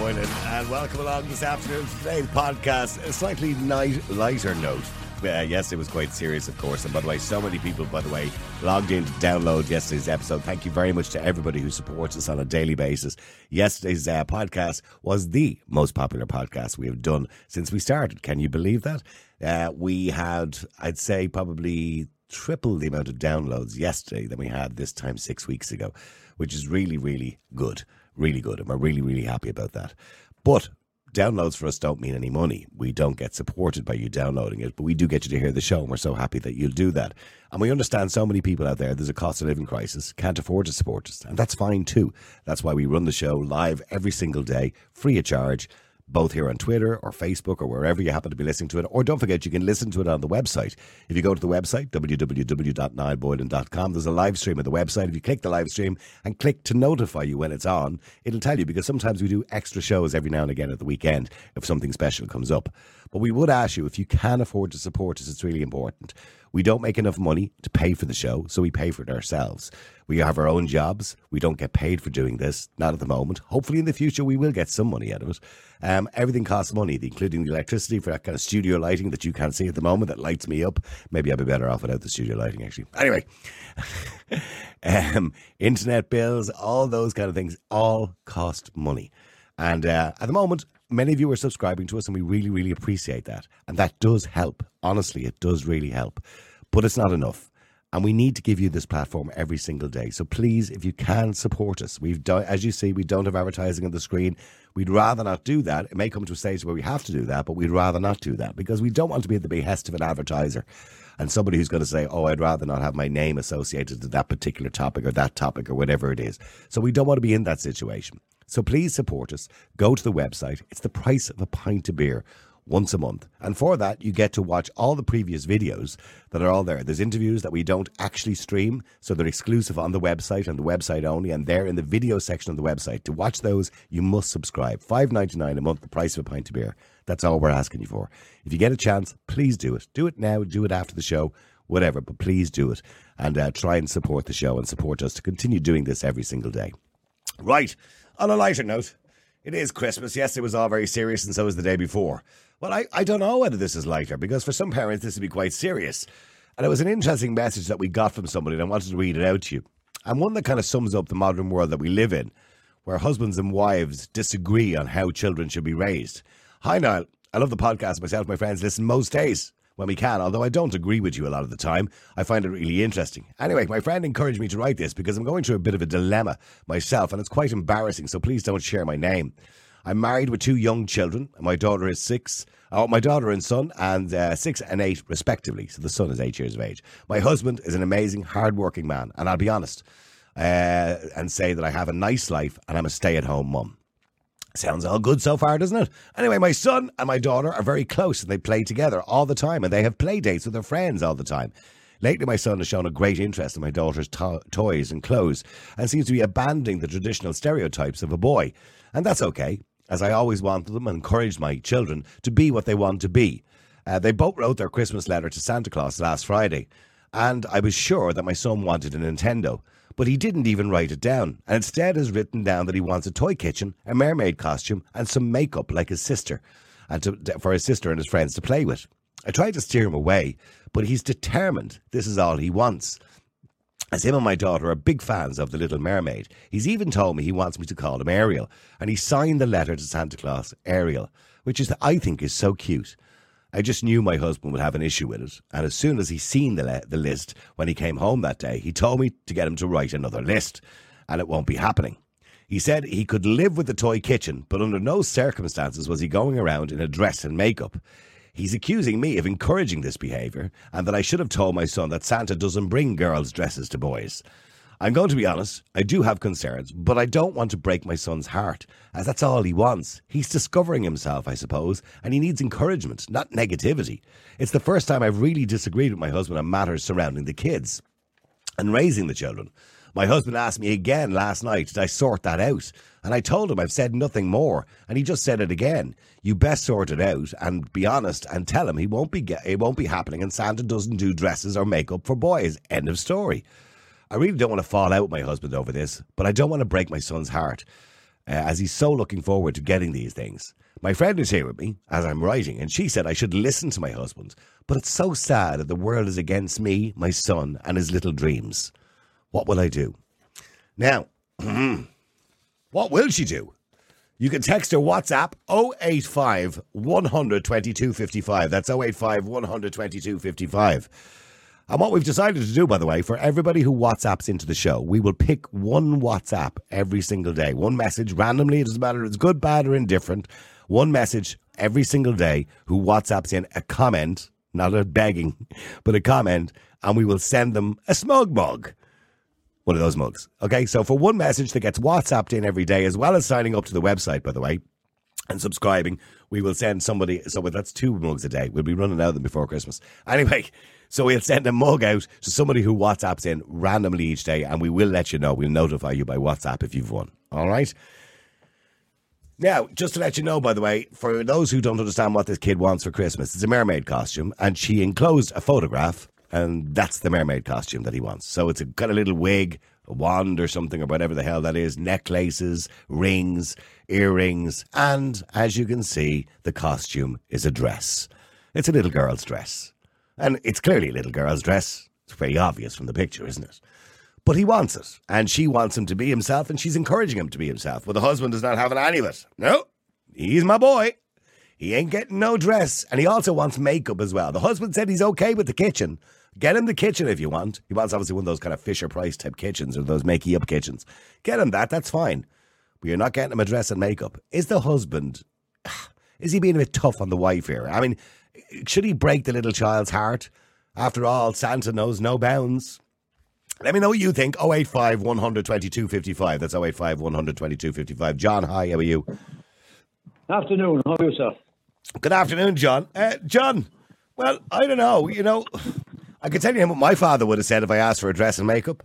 Boylan, and welcome along this afternoon to today's podcast. A slightly lighter note. Yes, it was quite serious, of course. And by the way, so many people, logged in to download yesterday's episode. Thank you very much to everybody who supports us on a daily basis. Yesterday's podcast was the most popular podcast we have done since we started. Can you believe that? We had, I'd say, probably triple the amount of downloads yesterday than we had this time 6 weeks ago, which is really, really good. Really good. And we're really, really happy about that. But downloads for us don't mean any money. We don't get supported by you downloading it, but we do get you to hear the show, and we're so happy that you'll do that. And we understand so many people out there, there's a cost of living crisis, can't afford to support us, and that's fine too. That's why we run the show live every single day, free of charge, both here on Twitter or Facebook or wherever you happen to be listening to it. Or don't forget, you can listen to it on the website. If you go to the website, www.niallboylan.com, there's a live stream of the website. If you click the live stream and click to notify you when it's on, it'll tell you, because sometimes we do extra shows every now and again at the weekend if something special comes up. But we would ask you, if you can afford to support us, it's really important. We don't make enough money to pay for the show, so we pay for it ourselves. We have our own jobs. We don't get paid for doing this, not at the moment. Hopefully in the future we will get some money out of it. Everything costs money, including the electricity for that kind of studio lighting that you can't see at the moment that lights me up. Maybe I'd be better off without the studio lighting, actually. Anyway, internet bills, all those kind of things, all cost money. And at the moment, many of you are subscribing to us, and we really, really appreciate that. And that does help. Honestly, it does really help. But it's not enough. And we need to give you this platform every single day. So please, if you can, support us. As you see, we don't have advertising on the screen. We'd rather not do that. It may come to a stage where we have to do that, but we'd rather not do that because we don't want to be at the behest of an advertiser and somebody who's going to say, oh, I'd rather not have my name associated to that particular topic or whatever it is. So we don't want to be in that situation. So please support us. Go to the website. It's the price of a pint of beer once a month. And for that, you get to watch all the previous videos that are all there. There's interviews that we don't actually stream, so they're exclusive on the website and the website only, and they're in the video section of the website. To watch those, you must subscribe. $5.99 a month, the price of a pint of beer. That's all we're asking you for. If you get a chance, please do it. Do it now, do it after the show, whatever, but please do it. And try and support the show and support us to continue doing this every single day. Right, on a lighter note, it is Christmas. Yes, it was all very serious, and so was the day before. Well, I don't know whether this is lighter, because for some parents this would be quite serious. And it was an interesting message that we got from somebody, and I wanted to read it out to you. And one that kind of sums up the modern world that we live in, where husbands and wives disagree on how children should be raised. Hi, Niall. I love the podcast. Myself and my friends listen most days when we can, although I don't agree with you a lot of the time. I find it really interesting. Anyway, my friend encouraged me to write this because I'm going through a bit of a dilemma myself, and it's quite embarrassing, so please don't share my name. I'm married with 2 young children. My daughter is 6. My daughter and son, and 6 and 8 respectively. So the son is 8 years of age. My husband is an amazing, hard-working man, and I'll be honest and say that I have a nice life and I'm a stay-at-home mum. Sounds all good so far, doesn't it? Anyway, my son and my daughter are very close, and they play together all the time, and they have play dates with their friends all the time. Lately, my son has shown a great interest in my daughter's toys and clothes, and seems to be abandoning the traditional stereotypes of a boy. And that's okay, as I always wanted them and encouraged my children to be what they want to be. They both wrote their Christmas letter to Santa Claus last Friday, and I was sure that my son wanted a Nintendo. But he didn't even write it down, and instead has written down that he wants a toy kitchen, a mermaid costume, and some makeup like his sister, and for his sister and his friends to play with. I tried to steer him away, but he's determined this is all he wants. As him and my daughter are big fans of The Little Mermaid, he's even told me he wants me to call him Ariel, and he signed the letter to Santa Claus, Ariel, which is, I think, is so cute. I just knew my husband would have an issue with it, and as soon as he seen the list when he came home that day, he told me to get him to write another list, and it won't be happening. He said he could live with the toy kitchen, but under no circumstances was he going around in a dress and makeup. He's accusing me of encouraging this behaviour, and that I should have told my son that Santa doesn't bring girls' dresses to boys. I'm going to be honest, I do have concerns, but I don't want to break my son's heart, as that's all he wants. He's discovering himself, I suppose, and he needs encouragement, not negativity. It's the first time I've really disagreed with my husband on matters surrounding the kids and raising the children. My husband asked me again last night, did I sort that out? And I told him I've said nothing more, and he just said it again. You best sort it out and be honest and tell him it won't be happening, and Santa doesn't do dresses or makeup for boys. End of story. I really don't want to fall out with my husband over this, but I don't want to break my son's heart. as he's so looking forward to getting these things. My friend is here with me as I'm writing, and she said I should listen to my husband. But it's so sad that the world is against me, my son, and his little dreams. What will I do? Now, what will she do? You can text her WhatsApp 085 100 2255. That's 085 100 2255. And what we've decided to do, by the way, for everybody who WhatsApps into the show, we will pick one WhatsApp every single day. One message randomly, it doesn't matter if it's good, bad, or indifferent. One message every single day who WhatsApps in a comment, not a begging, but a comment, and we will send them a smug mug. One of those mugs. Okay, so for one message that gets WhatsApped in every day, as well as signing up to the website, by the way, and subscribing, we will send somebody, so that's 2 mugs a day. We'll be running out of them before Christmas. Anyway, so we'll send a mug out to somebody who WhatsApps in randomly each day, and we will let you know. We'll notify you by WhatsApp if you've won. All right? Now, just to let you know, by the way, for those who don't understand what this kid wants for Christmas, it's a mermaid costume, and she enclosed a photograph, and that's the mermaid costume that he wants. So it's a kind of little wig, a wand or something, or whatever the hell that is, necklaces, rings, earrings, and as you can see, the costume is a dress. It's a little girl's dress. And it's clearly a little girl's dress. It's very obvious from the picture, isn't it? But he wants it, and she wants him to be himself, and she's encouraging him to be himself. Well, the husband is not having any of it. No, he's my boy. He ain't getting no dress, and he also wants makeup as well. The husband said he's okay with the kitchen. Get him the kitchen if you want. He wants obviously one of those kind of Fisher-Price type kitchens or those makey-up kitchens. Get him that, that's fine. But you're not getting him a dress and makeup. Is the husband, is he being a bit tough on the wife here? I mean, should he break the little child's heart? After all, Santa knows no bounds. Let me know what you think. 085 100 2255. That's 085 100 2255. John, hi, how are you? Afternoon, how are you, sir? Good afternoon, John. John, well, I don't know, I can tell you what my father would have said if I asked for a dress and makeup.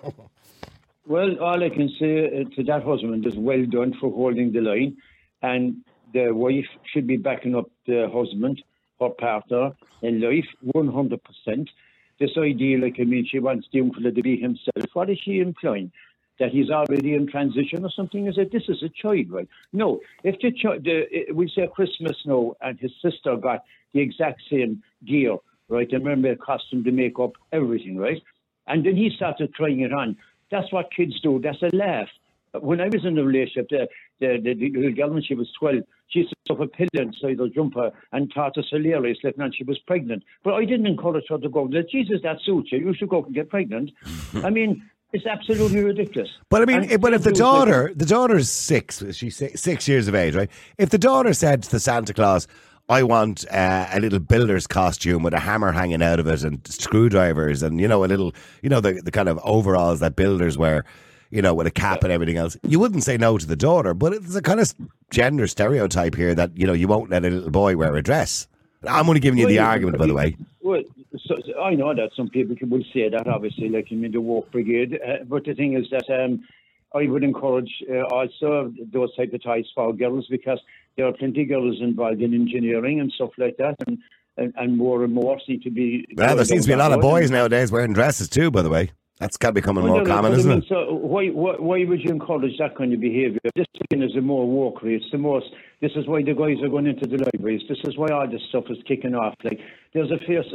Well, all I can say to that husband is well done for holding the line, and the wife should be backing up the husband, her partner in life, 100%. This idea, she wants the uncle to be himself. What is she implying? That he's already in transition or something? Is that this is a child, right? No, if the child, we say Christmas now, and his sister got the exact same gear, right? The mermaid costume, the makeup, everything, right? And then he started trying it on. That's what kids do. That's a laugh. When I was in a relationship, the little girl, when she was 12, she used to stuff a pill inside her jumper and thought us hilarious, and she was pregnant. But I didn't encourage her to go, Jesus, that suits you. You should go and get pregnant. I mean, it's absolutely ridiculous. But I mean, but if the daughter's 6, she's 6 years of age, right? If the daughter said to the Santa Claus, I want a little builder's costume with a hammer hanging out of it and screwdrivers and, a little, the kind of overalls that builders wear, with a cap and everything else. You wouldn't say no to the daughter, but it's a kind of gender stereotype here that, you won't let a little boy wear a dress. I'm only giving you the argument, by the way. Well, so I know that some people will say that, obviously, like the Walk Brigade. But the thing is that I would encourage also those type of ties for girls, because there are plenty of girls involved in engineering and stuff like that, and more seem to be... Well, there seems to be a lot of boys nowadays wearing dresses too, by the way. That's kind of becoming more common, isn't it? So why would you encourage that kind of behaviour? This again is a more workery. It's the most. This is why the guys are going into the libraries. This is why all this stuff is kicking off. Like, there's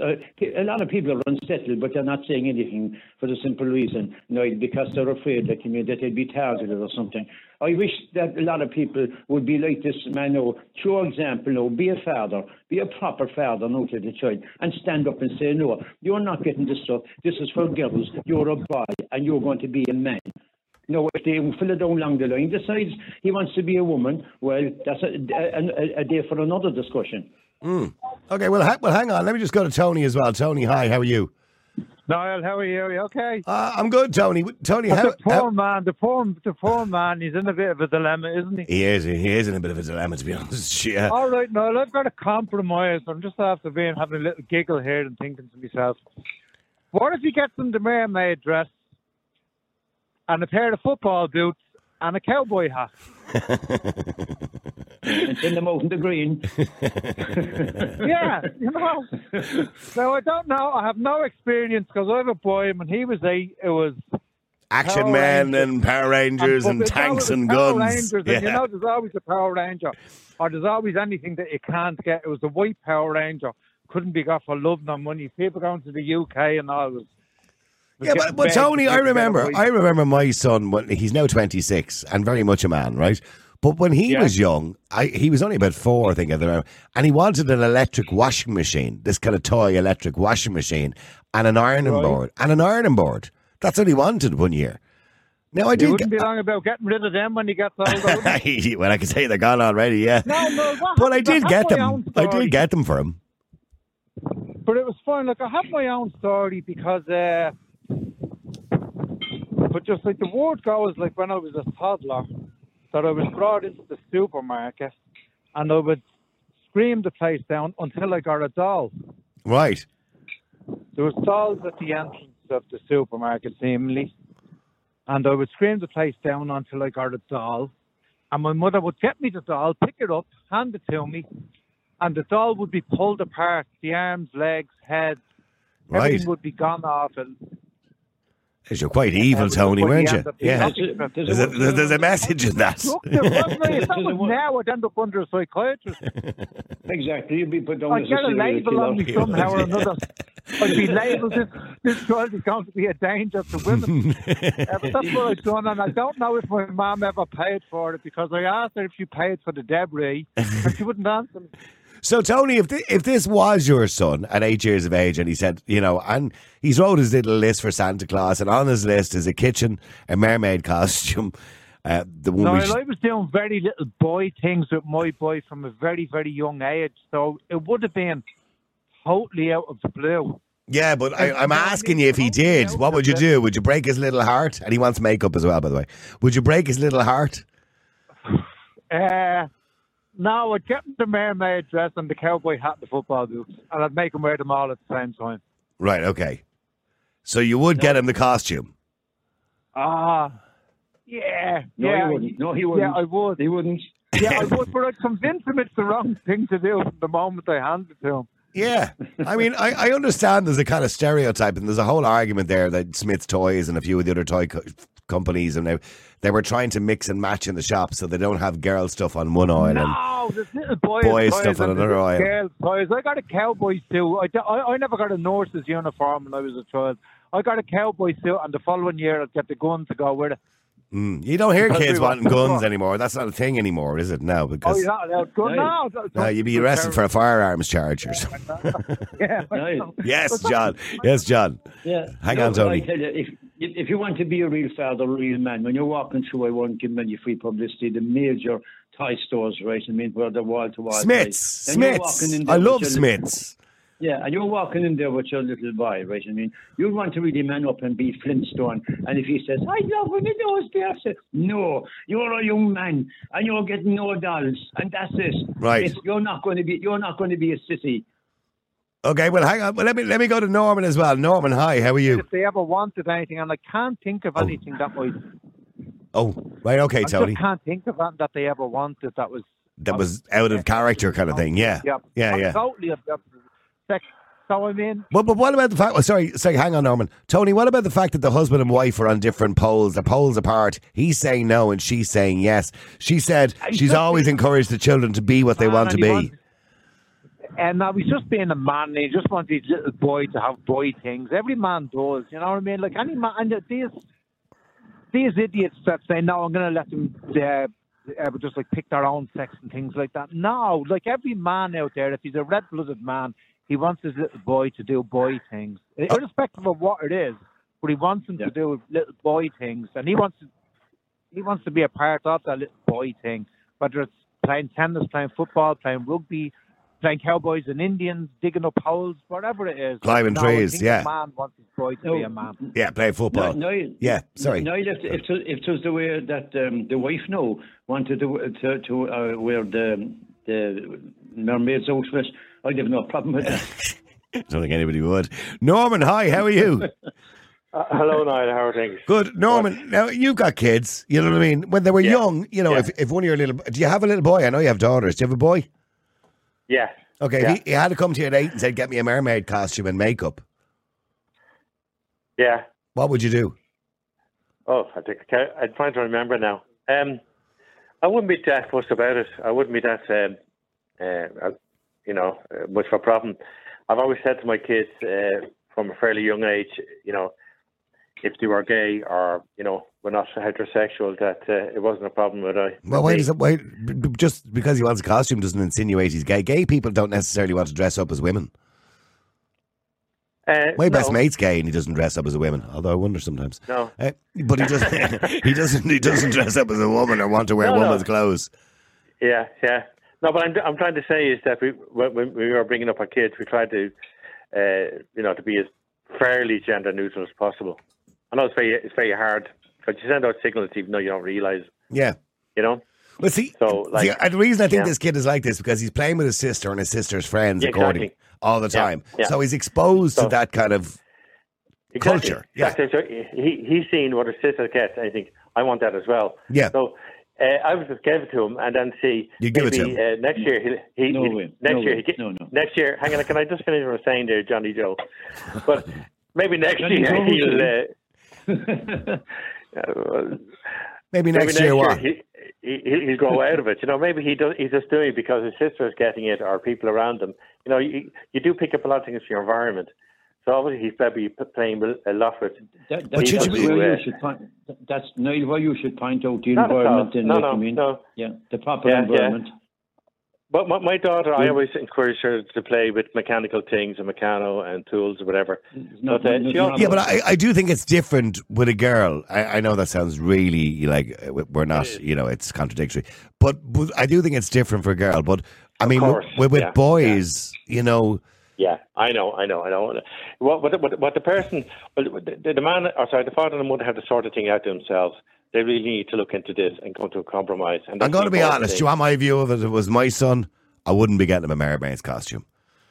a lot of people are unsettled, but they're not saying anything for the simple reason, because they're afraid that they'd be targeted or something. I wish that a lot of people would be like this man, show example, be a father, be a proper father, to the child, and stand up and say, no, you're not getting this stuff. This is for girls. You're a boy, and you're going to be a man. No, if they fill it down along the line, decides he wants to be a woman, well, that's a day for another discussion. Okay, well, hang on. Let me just go to Tony as well. Tony, hi, how are you? Niall, how are you? Are you okay? I'm good, Tony. Tony, the poor man, he's in a bit of a dilemma, isn't he? He is in a bit of a dilemma, to be honest. Yeah. All right, Niall, I've got a compromise. I'm just after having a little giggle here and thinking to myself, what if he gets him the mermaid dress and a pair of football boots and a cowboy hat? And send them out in the green. Yeah, Now, I don't know. I have no experience because I have a boy. When he was 8, it was Action Power Men Rangers. and Power Rangers and But there's tanks always and Power guns. Rangers, and you know, there's always a Power Ranger, or there's always anything that you can't get. It was the white Power Ranger, couldn't be got for love nor money. People going to the UK and all was Yeah, getting but begged Tony, to I get remember away. my son, when he's now 26 and very much a man, right? But when he Yeah. was young, he was only about 4, I think, at the time, and he wanted an electric washing machine, this kind of toy electric washing machine, and an ironing Right. board. And an ironing board. That's what he wanted one year. Now, I You did wouldn't be long about getting rid of them when you get older. well, I can say they're gone already, yeah. No, what But I happened? did have get my them. own I story. did get them for him. But it was fun. Like, I have my own story because, but just like the word goes, like when I was a toddler, that I was brought into the supermarket and I would scream the place down until I got a doll. Right. There was dolls at the entrance of the supermarket, seemingly, and I would scream the place down until I got a doll. And my mother would get me the doll, pick it up, hand it to me, and the doll would be pulled apart, the arms, legs, head, Right. everything would be gone off. And You're quite evil, Tony, weren't you? Yeah. There's a message in that. Look, there was me. If that was now, I'd end up under a psychiatrist. Exactly, you'd be put down I'd as get a serial label on me killer. somehow or another. I'd be labelled, this child is going to be a danger to women. But that's what I've done, and I don't know if my mum ever paid for it, because I asked her if she paid for the debris, and she wouldn't answer me. So, Tony, if this was your son at 8 years of age and he said, you know, and he's wrote his little list for Santa Claus, and on his list is a kitchen, a mermaid costume, the one No, we I was doing very little boy things with my boy from a very, very young age, so it would have been totally out of the blue. Yeah, but I'm asking you if he did, what would you do? Would you break his little heart? And he wants makeup as well, by the way. Would you break his little heart? No, I'd get him the mermaid dress and the cowboy hat and the football boots, and I'd make him wear them all at the same time. Right, okay. So you would get him the costume? Yeah. No, he wouldn't. No, he wouldn't. Yeah, I would. He wouldn't. Yeah, I would, but I'd convince him it's the wrong thing to do from the moment I hand it to him. Yeah. I mean, I understand there's a kind of stereotype, and there's a whole argument there that Smith's Toys and a few of the other toy companies, and they were trying to mix and match in the shop so they don't have girl stuff on one aisle. No, there's little boys Boys toys stuff on and another there's aisle. girls toys. I got a cowboy suit. I never got a nurse's uniform when I was a child. I got a cowboy suit, and the following year I'd get the gun to go with it. You don't hear Because kids we were- wanting guns anymore. That's not a thing anymore, is it now? Oh, Because you're not allowed gun? No, you'd be arrested for a firearms charge or something. Yeah. No, Yes, John. Yes, John. yeah. Hang No, on, Tony. I tell you, if you want to be a real father, a real man, when you're walking through, I won't give many free publicity, the major toy stores, right? I mean, where the wall-to-wall. Smiths. toys. And you're Smiths. walking in I there love with your Smiths. Yeah, and you're walking in there with your little boy, right? I mean, you want to really man up and be Flintstone. And if he says, I love when you do there, say, no, you're a young man and you're getting no dolls, and that's it. Right. You're not going to be a sissy. Okay, well, hang on. Well, let me go to Norman as well. Norman, hi. How are you? If they ever wanted anything, and I can't think of anything that was. Oh, right. Okay, I Tony. just can't think of anything that they ever wanted that was. That was out of character kind of thing. Yeah. Yeah. Totally. So I mean, But what about the fact? Well, sorry, hang on, Norman. Tony, what about the fact that the husband and wife are on different poles? They're poles apart. He's saying no, and she's saying yes. She said she's always encouraged the children to be what they want to be. And now he's just being a man. And he just wants his little boy to have boy things. Every man does. You know what I mean? Like any man. And these idiots that say no, I'm going to let them just like pick their own sex and things like that. No, like every man out there, if he's a red-blooded man, he wants his little boy to do boy things, irrespective of what it is. But he wants him to do little boy things, and he wants to be a part of that little boy thing. Whether it's playing tennis, playing football, playing rugby, playing cowboys and Indians, digging up holes, whatever it is. Climbing trees, I think yeah. A man wants his boy to be a man. Yeah, play football. Yeah, sorry. No, if it was the way that the wife now wanted to wear the mermaid's outfit, I'd have no problem with that. I don't think anybody would. Norman, hi, how are you? Hello, Niall. How are things? Good. Norman, now you've got kids, you know what I mean? When they were young, you know, if one of your little... Do you have a little boy? I know you have daughters. Do you have a boy? Yeah. Okay, Yeah. he had to come to you at 8 and said, get me a mermaid costume and makeup. Yeah. What would you do? I'm trying to remember now. I wouldn't be that fussed about it. I wouldn't be that, much of a problem. I've always said to my kids from a fairly young age, if they were gay or, were not heterosexual, that it wasn't a problem with I. Well, why just because he wants a costume doesn't insinuate he's gay. Gay people don't necessarily want to dress up as women. My best mate's gay and he doesn't dress up as a woman. Although I wonder sometimes. No, but he doesn't. He doesn't dress up as a woman or want to wear woman's clothes. Yeah. No, but I'm trying to say is that when we were bringing up our kids, we tried to, to be as fairly gender neutral as possible. I know it's very hard, but you send out signals even though you don't realise. Yeah. Well, see, the reason I think this kid is like this because he's playing with his sister and his sister's friends, according all the time. Yeah. So he's exposed to that kind of culture. Yeah. Exactly. So he's seen what his sister gets, and I think I want that as well. Yeah. So I would just give it to him, and then see. You give it to him. Next year Next year, hang on. Can I just finish what I'm saying there, Johnny Joe? But maybe next year maybe next year what? He'll grow out of it. Maybe he's just doing it because his sister is getting it or people around him. You do pick up a lot of things from your environment. So obviously he's probably playing a lot with. That's Niall, why you should point out the environment. The proper environment. But my daughter, I always encourage her to play with mechanical things and mechano and tools or whatever. But I do think it's different with a girl. I know that sounds really like we're not, it's contradictory. But I do think it's different for a girl. But I mean, with boys, Yeah, I know. What the person, the man, the father and the mother have to sort of thing out themselves. They really need to look into this and come to a compromise. And I'm going to be honest. Do you want my view of it? If it was my son, I wouldn't be getting him a mermaid's costume.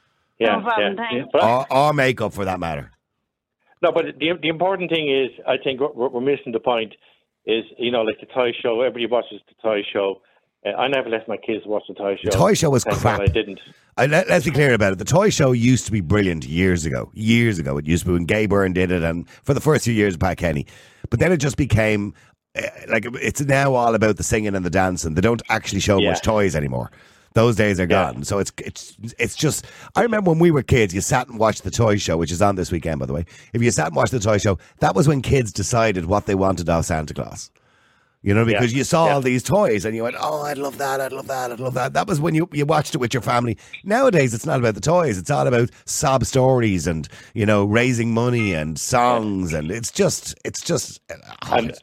Or makeup for that matter. No, but the important thing is, I think we're missing the point. Is like the toy show. Everybody watches the toy show. I never let my kids watch the toy show. The toy show was crap. I didn't. Let's be clear about it. The toy show used to be brilliant years ago. It used to be when Gay Byrne did it, and for the first few years of Pat Kenny. But then it just became it's now all about the singing and the dancing. They don't actually show much toys anymore. Those days are gone. So it's just. I remember when we were kids, you sat and watched the toy show, which is on this weekend, by the way. If you sat and watched the toy show, that was when kids decided what they wanted of Santa Claus. Because you saw all these toys and you went, oh, I'd love that, I'd love that, I'd love that. That was when you watched it with your family. Nowadays, it's not about the toys. It's all about sob stories and, raising money and songs. And it's just. And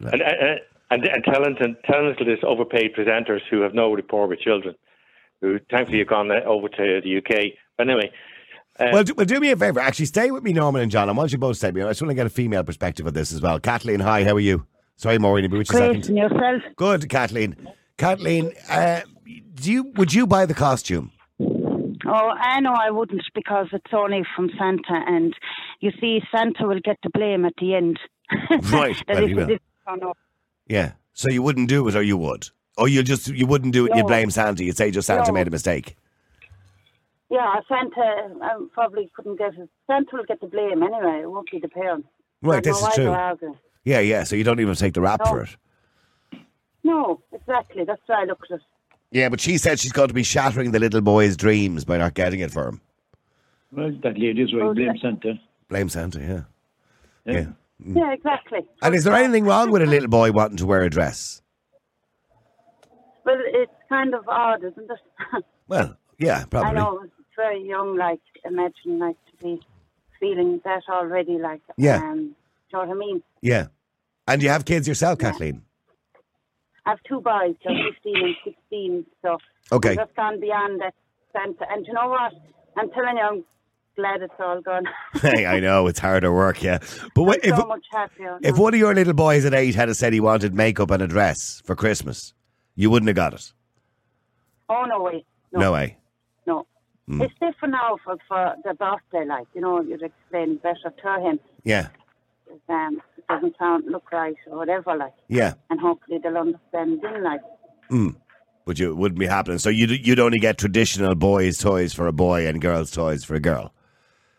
talented overpaid presenters who have no rapport with children, who thankfully have gone over to the UK. But anyway. Well, do me a favour. Actually, stay with me, Norman and John. I want you both to stay with me. I just want to get a female perspective of this as well. Kathleen, hi, how are you? Sorry, Maureen, but which second? Yourself? Good, Kathleen. Kathleen, would you buy the costume? Oh, I know I wouldn't because it's only from Santa, and you see, Santa will get the blame at the end. Right, he will. Yeah, so you wouldn't do it, or you would, or you wouldn't do it. and You'd blame Santa. You'd say just Santa made a mistake. Yeah, Santa probably couldn't get it. Santa will get the blame anyway. It won't be the parents. Right, this is true. Yeah, so you don't even take the rap for it. No, exactly. That's why I look at it. Yeah, but she said she's going to be shattering the little boy's dreams by not getting it for him. Well, that lady's right. Blame Santa. Blame Santa, yeah. Yeah, exactly. And is there anything wrong with a little boy wanting to wear a dress? Well, it's kind of odd, isn't it? Well, yeah, probably. I know, it's very young, imagine, to be feeling that already, Yeah. Do you know what I mean? Yeah. And you have kids yourself, Kathleen? I have two boys, they're 15 and 16, so okay. I've just gone beyond that Santa. And you know what? I'm telling you, I'm glad it's all gone. Hey, I know, it's harder work, yeah. But I'm so much happier. If one of your little boys at 8 had said he wanted makeup and a dress for Christmas, you wouldn't have got it? Oh, no way. No way? No. It's different now for the birthday, you'd explain better to him. Yeah. It doesn't look right or whatever, Yeah. And hopefully they'll understand then, But it wouldn't be happening. So you'd only get traditional boys' toys for a boy and girls' toys for a girl?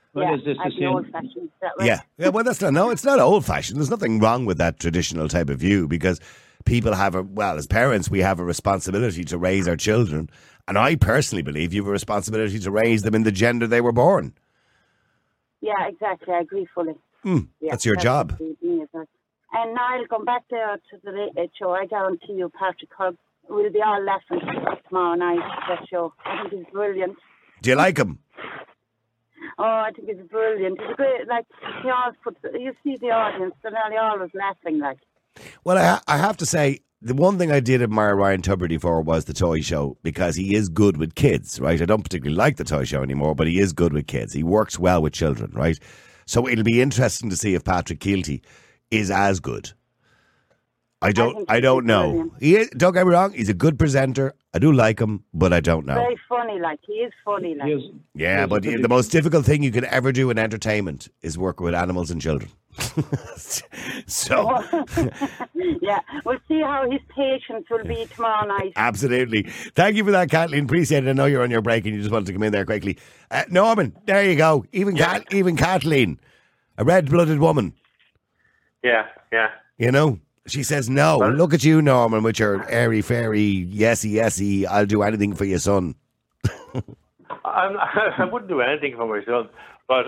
Well, is this the I'd be same? old-fashioned. Is that right? Yeah. Well, that's not. No, it's not old-fashioned. There's nothing wrong with that traditional type of view because people have as parents, we have a responsibility to raise our children, and I personally believe you have a responsibility to raise them in the gender they were born. Yeah, exactly. I agree fully. Yeah, That's your job. what it is. And now I'll come back there to the show. I guarantee you, Patrick Hugg, we'll be all laughing tomorrow night at that show. I think it's brilliant. Do you like him? Oh, I think it's brilliant. It's great. Like, he always you see the audience, and they're always laughing, like. Well, I have to say, the one thing I did admire Ryan Tubridy for was the toy show because he is good with kids, right? I don't particularly like the toy show anymore, but he is good with kids. He works well with children, right? So it'll be interesting to see if Patrick Keelty is as good. I don't know. Don't get me wrong, he's a good presenter. I do like him, but I don't know. Very funny, like. He is funny, like. Yeah, but the most difficult thing you can ever do in entertainment is work with animals and children. So yeah, we'll see how his patience will be tomorrow night. Absolutely. Thank you for that, Kathleen. Appreciate it. I know you're on your break and you just wanted to come in there quickly. Norman, there you go. Even Kathleen, a red-blooded woman. Yeah. You know, she says no. Well, look at you, Norman, with your airy-fairy, yesy, I'll do anything for your son. I wouldn't do anything for my son, but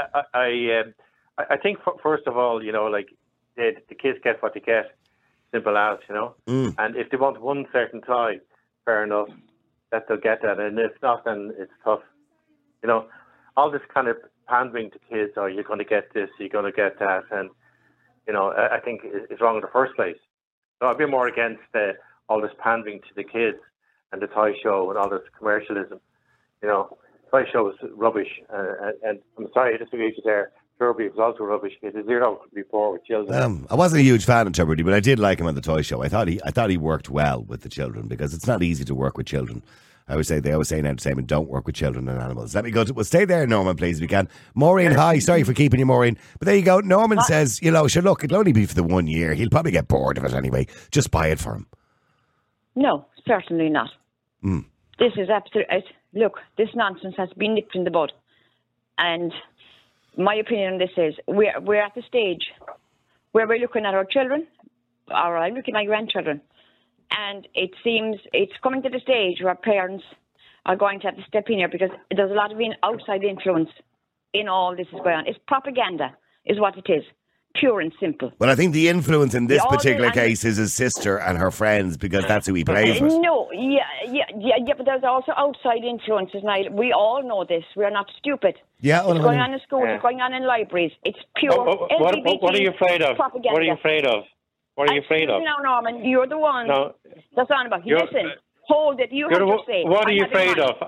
I think first of all, you know, like the kids get what they get, simple as, you know. And if they want one certain toy, fair enough, that they'll get that, and if not, then it's tough. You know, all this kind of pandering to kids, or you're going to get this, you're going to get that, and you know, I think it's wrong in the first place. So I'd be more against all this pandering to the kids and the toy show and all this commercialism. You know, toy show is rubbish, and I'm sorry, I disagree with you there. Tubridy was also rubbish. He had a zero rapport with children. I wasn't a huge fan of Tubridy, but I did like him on the toy show. I thought he worked well with the children because it's not easy to work with children. They always say in entertainment, don't work with children and animals. Let me go well, stay there, Norman, please, if you can. Maureen, hi. Sorry for keeping you, Maureen. But there you go. Norman says, you know, sure, look, it'll only be for the 1 year. He'll probably get bored of it anyway. Just buy it for him. No, certainly not. This is absolutely... Look, this nonsense has been nipped in the bud. And my opinion on this is we're at the stage where we're looking at our children, or I'm looking at my grandchildren, and it seems it's coming to the stage where parents are going to have to step in here because there's a lot of outside influence in all this is going on. It's propaganda, is what it is. Pure and simple. Well, I think the influence in this particular case is his sister and her friends because that's who he plays with. No, but there's also outside influences. Now, we all know this. We're not stupid. Yeah, it's going on in schools. It's going on in libraries. It's pure LGBT what are you afraid of? Propaganda. What are you afraid of? What are you afraid of? No, Norman, you're the one. No, that's on about. Listen, hold it. You have to say. What are you afraid of?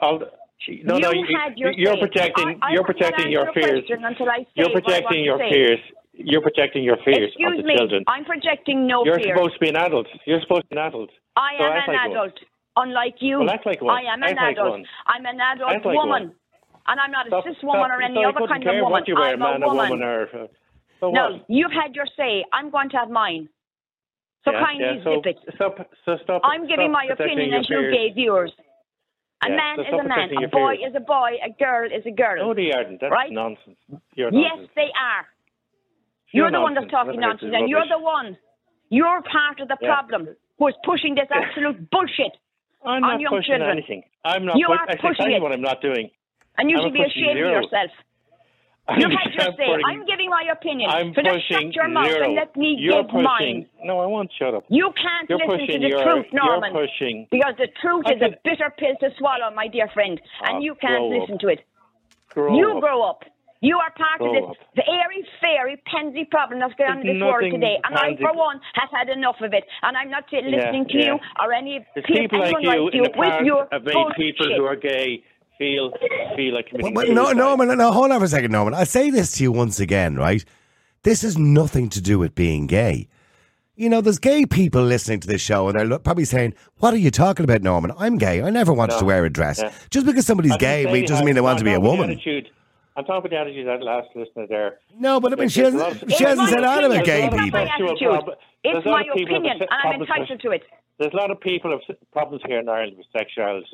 You're projecting your fears. You're projecting your fears. You're projecting your fears onto children. I'm projecting no fears. You're supposed to be an adult. You're supposed to be an adult. I am an adult. Unlike you, well, act like one. I am an adult. I'm an adult like woman. One. And I'm not a cis woman or any other kind of woman. What you wear, I'm man, a woman. Woman or, no, you've had your say. I'm going to have mine. So kindly zip it. Stop. I'm giving my opinion as you gave yours. A man is a man. A boy is a boy. A girl is a girl. No, they aren't. That's right? Nonsense. Yes, they are. You're the one that's talking nonsense, and you're the one. You're part of the problem who is pushing this absolute bullshit on young children. Anything. I'm not. You are pushing it. What I'm not doing. And you should be ashamed of yourself. You've had your say. I'm giving my opinion. I'm so just shut your mouth and let me give mine. No, I won't shut up. You can't listen to the truth, Norman. You're pushing. Because the truth is a bitter pill to swallow, my dear friend. And you can't listen to it. Grow up. You are part of this, the airy-fairy, pansy problem that's going on in this world today. And I, for one, have had enough of it. And I'm not listening to you or any people like you in the past have made people who are gay feel like committing suicide. No, Norman, hold on for a second, Norman. I say this to you once again, right? This has nothing to do with being gay. You know, there's gay people listening to this show and they're probably saying, what are you talking about, Norman? I'm gay. I never wanted to wear a dress. Yeah. Just because somebody's gay doesn't mean they want to be a woman. I'm talking about the attitude of that last listener there. No, but I mean, she hasn't said that about gay people. It's my opinion, and I'm entitled to it. There's a lot of people who have problems here in Ireland with sexuality.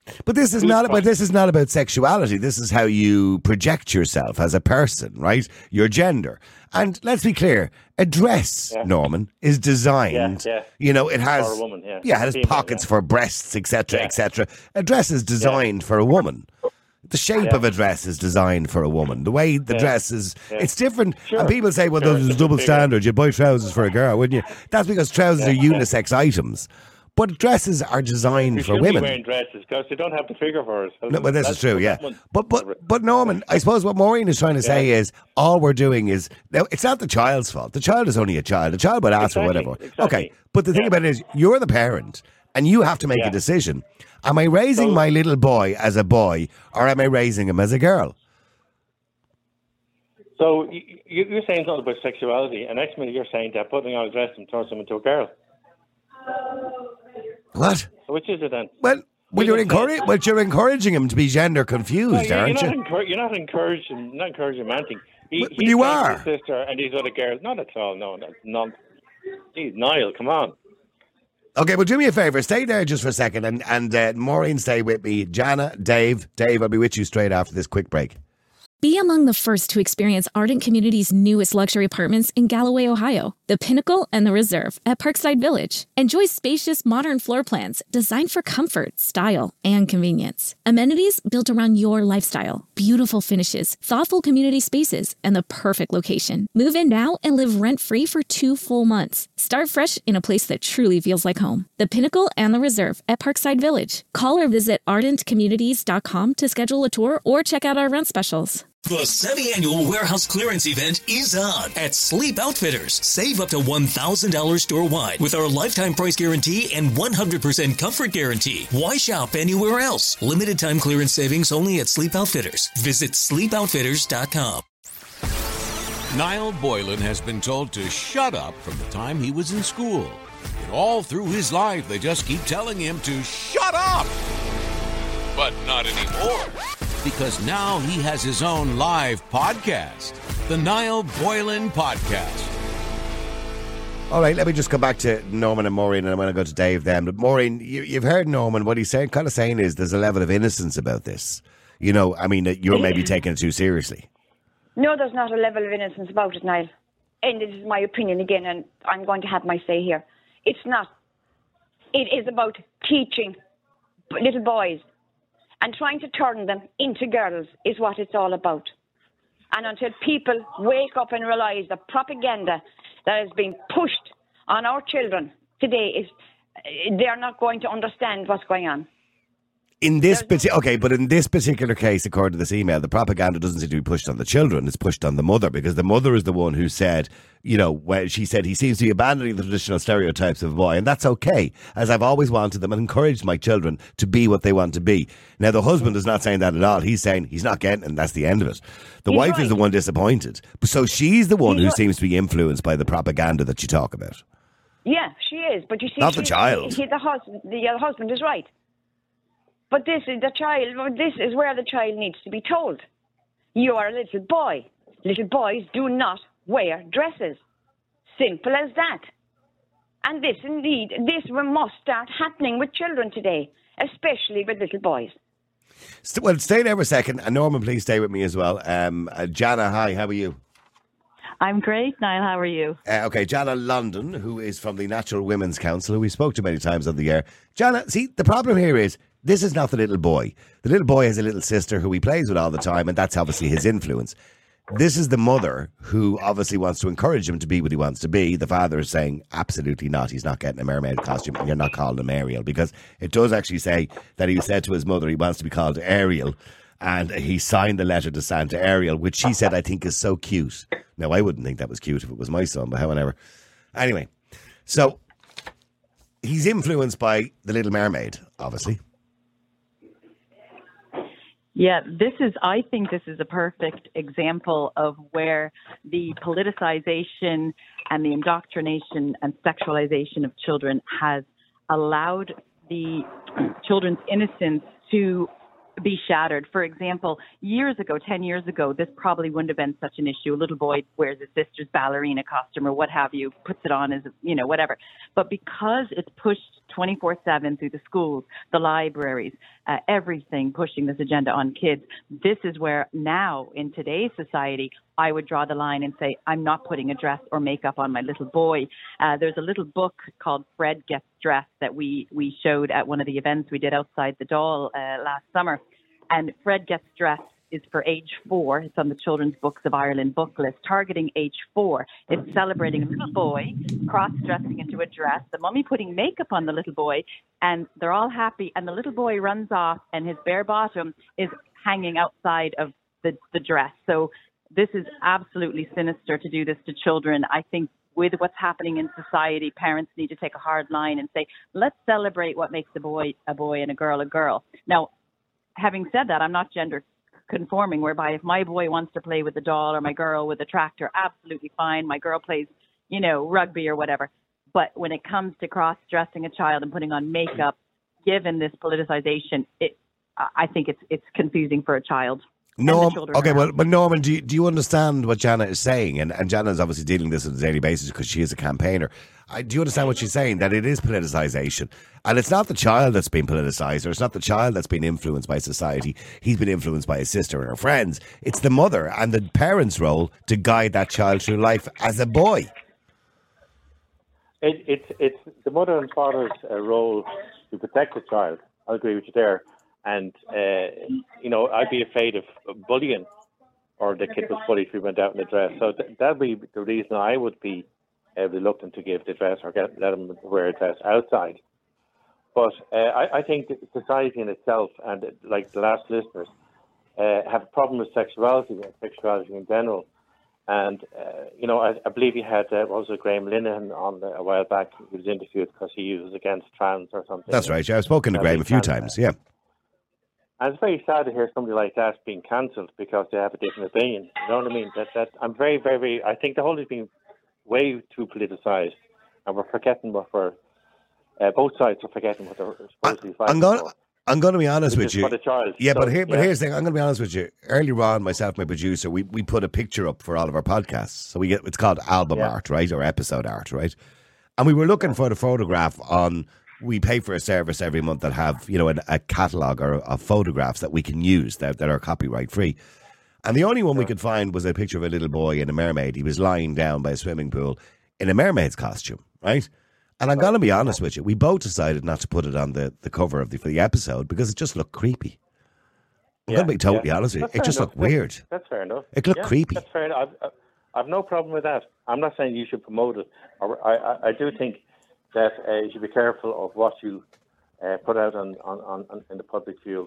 But this is not about sexuality. This is how you project yourself as a person, right? Your gender. And let's be clear, a dress, Norman, is designed. You know, it has for a woman, it has pockets for breasts, etc., etc. A dress is designed for a woman. The shape of a dress is designed for a woman. The way the dress is, it's different. Sure. And people say, well, there's a double standard. You'd buy trousers for a girl, wouldn't you? That's because trousers are unisex items. But dresses are designed for women. Be wearing dresses because they don't have the figure for us. No, but this is true, yeah. But Norman, I suppose what Maureen is trying to say is all we're doing is now it's not the child's fault. The child is only a child. The child would ask for whatever. Exactly. Okay, but the thing about it is you're the parent and you have to make a decision. Am I raising my little boy as a boy or am I raising him as a girl? So you're saying something about sexuality, and next minute you're saying that putting on a dress and turns him into a girl. What? Which is it then? Well, you're encouraging him to be gender confused, aren't you? You're not encouraging anything. You are. His sister and these other girls. Not at all. No, that's nonsense. Jeez, Niall, come on. Okay, well, do me a favour. Stay there just for a second, and Maureen, stay with me. Jana, Dave, I'll be with you straight after this quick break. Be among the first to experience Ardent Community's newest luxury apartments in Galloway, Ohio, the Pinnacle and the Reserve at Parkside Village. Enjoy spacious, modern floor plans designed for comfort, style, and convenience. Amenities built around your lifestyle, beautiful finishes, thoughtful community spaces, and the perfect location. Move in now and live rent-free for 2 full months. Start fresh in a place that truly feels like home. The Pinnacle and the Reserve at Parkside Village. Call or visit ardentcommunities.com to schedule a tour or check out our rent specials. The semi-annual warehouse clearance event is on at Sleep Outfitters. Save up to $1,000 store-wide with our lifetime price guarantee and 100% comfort guarantee. Why shop anywhere else? Limited time clearance savings only at Sleep Outfitters. Visit sleepoutfitters.com. Niall Boylan has been told to shut up from the time he was in school. And all through his life, they just keep telling him to shut up. But not anymore. Because now he has his own live podcast, the Niall Boylan Podcast. All right, let me just come back to Norman and Maureen, and I'm going to go to Dave then. But Maureen, you've heard Norman. What he's saying, kind of saying is there's a level of innocence about this. You know, I mean, you're maybe taking it too seriously. No, there's not a level of innocence about it, Niall. And this is my opinion again, and I'm going to have my say here. It's not. It is about teaching little boys and trying to turn them into girls is what it's all about. And until people wake up and realise the propaganda that has been pushed on our children today, they're not going to understand what's going on. In this but in this particular case, according to this email, the propaganda doesn't seem to be pushed on the children, it's pushed on the mother, because the mother is the one who said, you know, when she said he seems to be abandoning the traditional stereotypes of a boy, and that's okay, as I've always wanted them and encouraged my children to be what they want to be. Now, the husband is not saying that at all. He's saying he's not getting it, and that's the end of it. The wife is the one disappointed. So she's the one who seems to be influenced by the propaganda that you talk about. Yeah, she is. But you see, not the child. The husband is right. But this is where the child needs to be told. You are a little boy. Little boys do not wear dresses. Simple as that. And this must start happening with children today, especially with little boys. Well, stay there for a second. And Norman, please stay with me as well. Jana, hi, how are you? I'm great, Niall. How are you? Okay, Jana London, who is from the Natural Women's Council, who we spoke to many times on the air. Jana, see, the problem here is this is not the little boy. The little boy has a little sister who he plays with all the time, and that's obviously his influence. This is the mother who obviously wants to encourage him to be what he wants to be. The father is saying, absolutely not. He's not getting a mermaid costume, and you're not calling him Ariel, because it does actually say that he said to his mother he wants to be called Ariel, and he signed the letter to Santa Ariel, which she said I think is so cute. Now, I wouldn't think that was cute if it was my son, but however. Anyway, so he's influenced by The Little Mermaid, obviously. Yeah, I think this is a perfect example of where the politicization and the indoctrination and sexualization of children has allowed the children's innocence to be shattered. For example, 10 years ago, this probably wouldn't have been such an issue. A little boy wears his sister's ballerina costume or what have you, puts it on as, whatever. But because it's pushed 24/7 through the schools, the libraries, everything pushing this agenda on kids. This is where now in today's society, I would draw the line and say, I'm not putting a dress or makeup on my little boy. There's a little book called Fred Gets Dressed that we showed at one of the events we did outside the Dáil last summer. And Fred Gets Dressed is for age 4. It's on the Children's Books of Ireland book list, targeting age 4. It's celebrating a little boy cross-dressing into a dress, the mummy putting makeup on the little boy, and they're all happy. And the little boy runs off, and his bare bottom is hanging outside of the dress. So this is absolutely sinister to do this to children. I think with what's happening in society, parents need to take a hard line and say, let's celebrate what makes a boy and a girl a girl. Now, having said that, I'm not gender conforming, whereby if my boy wants to play with the doll or my girl with the tractor, absolutely fine. My girl plays, rugby or whatever. But when it comes to cross-dressing a child and putting on makeup, given this politicization, I think it's confusing for a child. No, okay, but Norman, do you understand what Jana is saying? And Jana is obviously dealing with this on a daily basis because she is a campaigner. Do you understand what she's saying? That it is politicization. And it's not the child that's been politicized, or it's not the child that's been influenced by society. He's been influenced by his sister and her friends. It's the mother and the parent's role to guide that child through life as a boy. It's the mother and father's role to protect the child. I agree with you there. And, I'd be afraid of bullying, or the kid was bullied if he went out in a dress. So that'd be the reason I would be reluctant to give the dress or let him wear a dress outside. But I think that society in itself, and like the last listeners, have a problem with sexuality in general. And, I believe he had, Graham Linehan on a while back. He was interviewed because he was against trans or something. That's right. I've spoken to Graham a few times, yeah. And it's very sad to hear somebody like that being cancelled because they have a different opinion. You know what I mean? That I'm very, very, very. I think the whole is being way too politicized, and we're forgetting what both sides are forgetting what they're supposedly fighting for. I'm going to be honest with you. For the child. Yeah, but here's the thing. I'm going to be honest with you. Earlier on, myself, my producer, we put a picture up for all of our podcasts. So it's called album art, right, or episode art, right? And we were looking for the photograph on. We pay for a service every month that have, a catalogue of photographs that we can use that are copyright free. And the only one we could find was a picture of a little boy in a mermaid. He was lying down by a swimming pool in a mermaid's costume, right? And I'm going to be honest with you. We both decided not to put it on the cover for the episode because it just looked creepy. I'm going to be totally honest with you. It just looked weird. That's fair enough. It looked creepy. That's fair enough. I've no problem with that. I'm not saying you should promote it. I do think that you should be careful of what you put out on in the public view.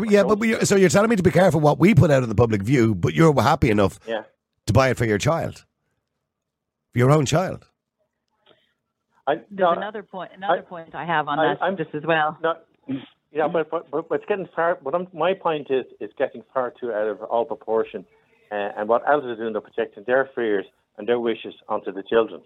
So you're telling me to be careful what we put out in the public view, but you're happy enough to buy it for your child, for your own child. There's another point I have on this as well. But it's getting far. My point is it's getting far too out of all proportion, and what elders are doing, they're projecting their fears and their wishes onto the children.